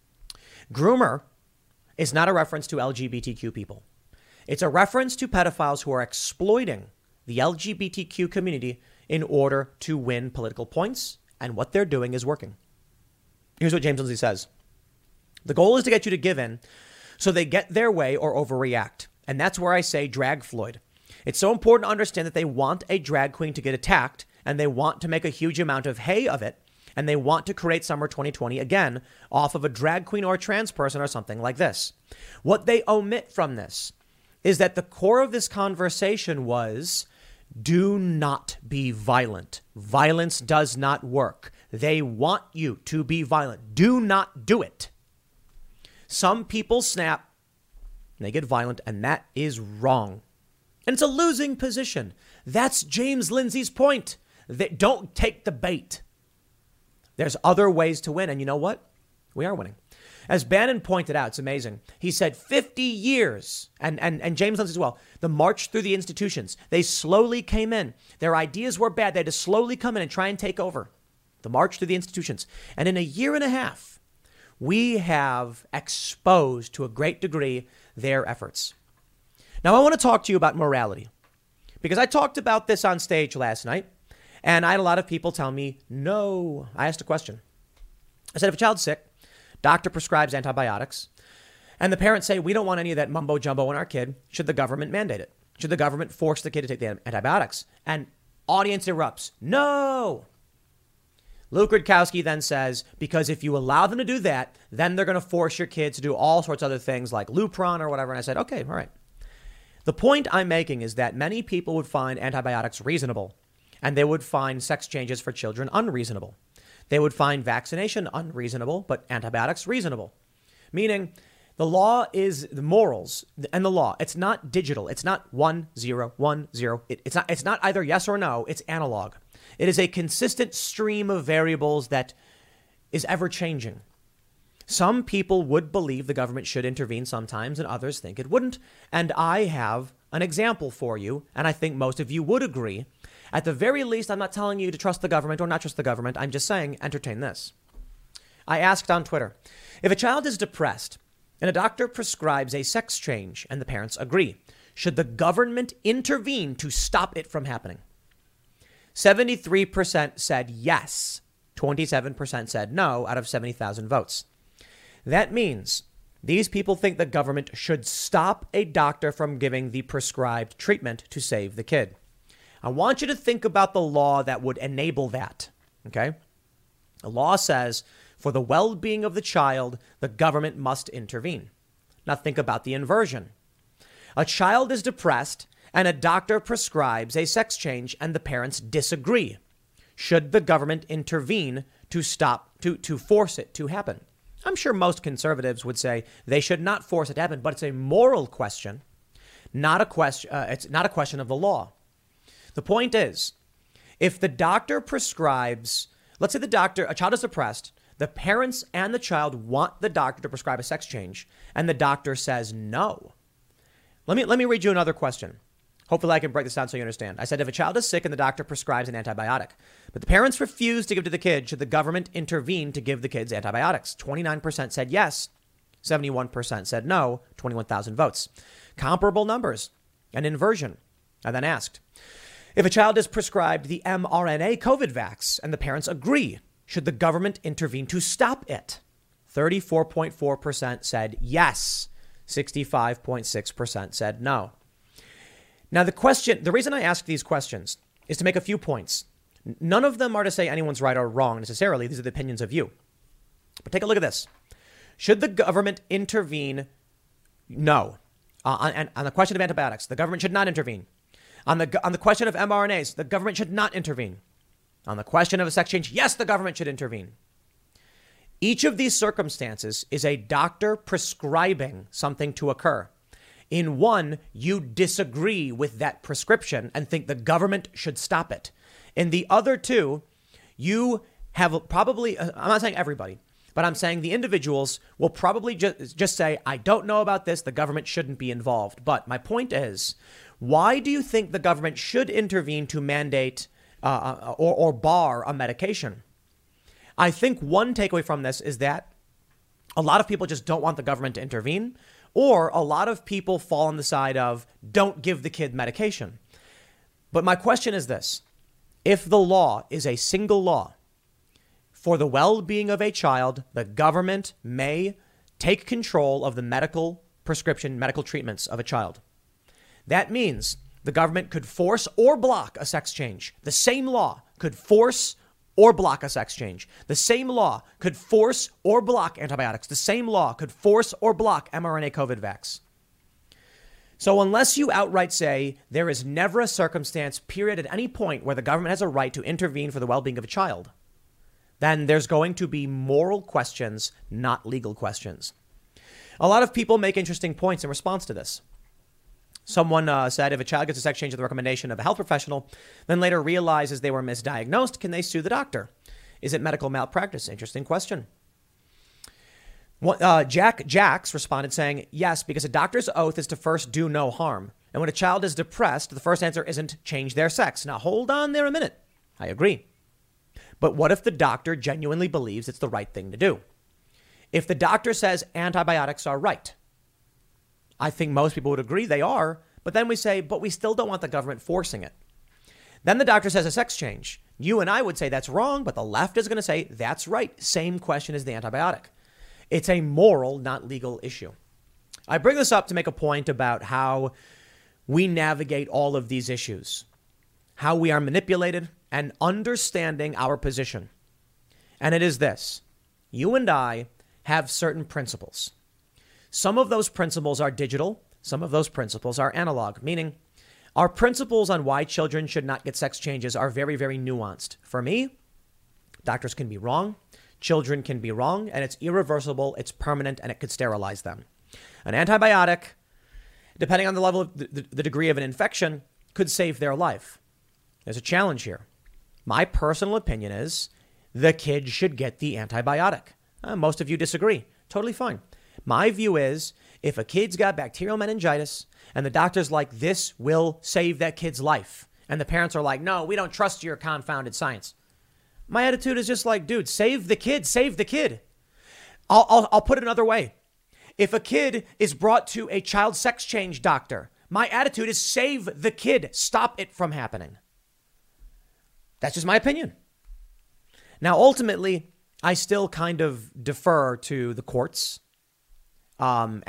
Groomer is not a reference to LGBTQ people. It's a reference to pedophiles who are exploiting the LGBTQ community in order to win political points, and what they're doing is working. Here's what James Lindsay says. The goal is to get you to give in so they get their way or overreact. And that's where I say drag Floyd. It's so important to understand that they want a drag queen to get attacked, and they want to make a huge amount of hay of it, and they want to create summer 2020 again off of a drag queen or a trans person or something like this. What they omit from this is that the core of this conversation was, do not be violent. Violence does not work. They want you to be violent. Do not do it. Some people snap, and they get violent, and that is wrong. And it's a losing position. That's James Lindsay's point. They don't take the bait. There's other ways to win, and you know what? We are winning. As Bannon pointed out, it's amazing. He said 50 years, and James Lindsay as well, the march through the institutions. They slowly came in. Their ideas were bad. They had to slowly come in and try and take over. The march through the institutions. And in a year and a half, we have exposed to a great degree their efforts. Now, I want to talk to you about morality, because I talked about this on stage last night, and I had a lot of people tell me, no. I asked a question. I said, if a child's sick, doctor prescribes antibiotics, and the parents say, we don't want any of that mumbo jumbo in our kid, should the government mandate it? Should the government force the kid to take the antibiotics? And audience erupts. No. Luke Rudkowski then says, because if you allow them to do that, then they're going to force your kids to do all sorts of other things like Lupron or whatever. And I said, okay, all right. The point I'm making is that many people would find antibiotics reasonable, and they would find sex changes for children unreasonable. They would find vaccination unreasonable, but antibiotics reasonable. Meaning the law is the morals and the law. It's not digital. It's not 1, 0, 1, 0. It's not either yes or no. It's analog. It is a consistent stream of variables that is ever changing. Some people would believe the government should intervene sometimes and others think it wouldn't. And I have an example for you. And I think most of you would agree. At the very least, I'm not telling you to trust the government or not trust the government. I'm just saying, entertain this. I asked on Twitter, if a child is depressed and a doctor prescribes a sex change and the parents agree, should the government intervene to stop it from happening? 73% said yes. 27% said no out of 70,000 votes. That means these people think the government should stop a doctor from giving the prescribed treatment to save the kid. I want you to think about the law that would enable that. Okay? The law says for the well-being of the child, the government must intervene. Now think about the inversion. A child is depressed and a doctor prescribes a sex change and the parents disagree. Should the government intervene to stop, to force it to happen? I'm sure most conservatives would say they should not force it to happen, but it's a moral question, not a question. It's not a question of the law. The point is, if the doctor prescribes, let's say a child is depressed, the parents and the child want the doctor to prescribe a sex change, and the doctor says no. Let me read you another question. Hopefully I can break this down so you understand. I said, if a child is sick and the doctor prescribes an antibiotic, but the parents refuse to give to the kid, should the government intervene to give the kids antibiotics? 29% said yes. 71% said no. 21,000 votes. Comparable numbers. An inversion. I then asked, if a child is prescribed the mRNA COVID vax and the parents agree, should the government intervene to stop it? 34.4% said yes. 65.6% said no. Now, the reason I ask these questions is to make a few points. None of them are to say anyone's right or wrong necessarily. These are the opinions of you. But take a look at this. Should the government intervene? No. On the question of antibiotics, the government should not intervene. On the question of mRNAs, the government should not intervene. On the question of a sex change, yes, the government should intervene. Each of these circumstances is a doctor prescribing something to occur. In one, you disagree with that prescription and think the government should stop it. In the other two, you have probably, I'm not saying everybody, but I'm saying the individuals will probably just say, I don't know about this. The government shouldn't be involved. But my point is, why do you think the government should intervene to mandate or bar a medication? I think one takeaway from this is that a lot of people just don't want the government to intervene. Or a lot of people fall on the side of don't give the kid medication. But my question is this. If the law is a single law for the well-being of a child, the government may take control of the medical treatments of a child. That means the government could force or block a sex change. The same law could force or block a sex change. The same law could force or block antibiotics. The same law could force or block mRNA COVID vax. So unless you outright say there is never a circumstance, period, at any point where the government has a right to intervene for the well-being of a child, then there's going to be moral questions, not legal questions. A lot of people make interesting points in response to this. Someone said if a child gets a sex change at the recommendation of a health professional, then later realizes they were misdiagnosed, can they sue the doctor? Is it medical malpractice? Interesting question. Jax responded saying, yes, because a doctor's oath is to first do no harm. And when a child is depressed, the first answer isn't change their sex. Now, hold on there a minute. I agree. But what if the doctor genuinely believes it's the right thing to do? If the doctor says antibiotics are right, I think most people would agree they are. But then we say, but we still don't want the government forcing it. Then the doctor says a sex change. You and I would say that's wrong, but the left is going to say that's right. Same question as the antibiotic. It's a moral, not legal issue. I bring this up to make a point about how we navigate all of these issues, how we are manipulated and understanding our position. And it is this. You and I have certain principles. Some of those principles are digital. Some of those principles are analog, meaning our principles on why children should not get sex changes are very, very nuanced. For me, Doctors can be wrong. Children can be wrong, and it's irreversible, it's permanent, and it could sterilize them. An antibiotic, depending on the level of the degree of an infection, could save their life. There's a challenge here. My personal opinion is the kid should get the antibiotic. Most of you disagree. Totally fine. My view is if a kid's got bacterial meningitis and the doctor's like, this will save that kid's life, and the parents are like, no, we don't trust your confounded science. My attitude is just like, dude, save the kid, save the kid. I'll put it another way. If a kid is brought to a child sex change doctor, my attitude is save the kid, stop it from happening. That's just my opinion. Now, ultimately, I still kind of defer to the courts. And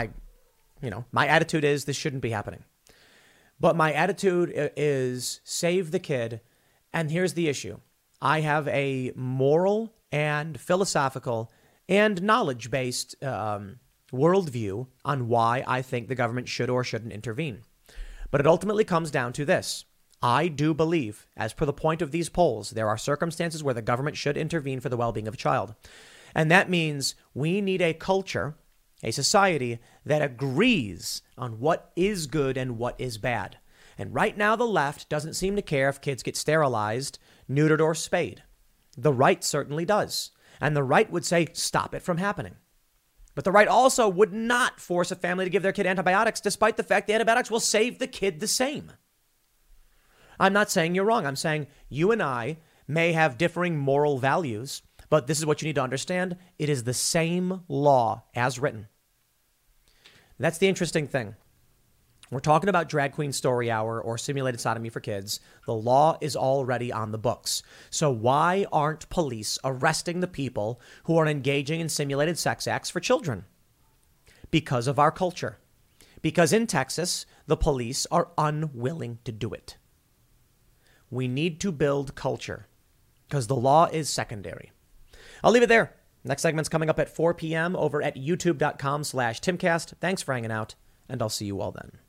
my attitude is this shouldn't be happening. But my attitude is save the kid. And here's the issue. I have a moral and philosophical and knowledge-based worldview on why I think the government should or shouldn't intervene. But it ultimately comes down to this. I do believe, as per the point of these polls, there are circumstances where the government should intervene for the well-being of a child. And that means we need a culture, a society that agrees on what is good and what is bad. And right now, the left doesn't seem to care if kids get sterilized, neutered, or spayed. The right certainly does. And the right would say, stop it from happening. But the right also would not force a family to give their kid antibiotics, despite the fact the antibiotics will save the kid the same. I'm not saying you're wrong. I'm saying you and I may have differing moral values, but this is what you need to understand. It is the same law as written. That's the interesting thing. We're talking about Drag Queen Story Hour or simulated sodomy for kids. The law is already on the books. So why aren't police arresting the people who are engaging in simulated sex acts for children? Because of our culture. Because in Texas, the police are unwilling to do it. We need to build culture because the law is secondary. I'll leave it there. Next segment's coming up at 4 p.m. over at youtube.com/Timcast. Thanks for hanging out, and I'll see you all then.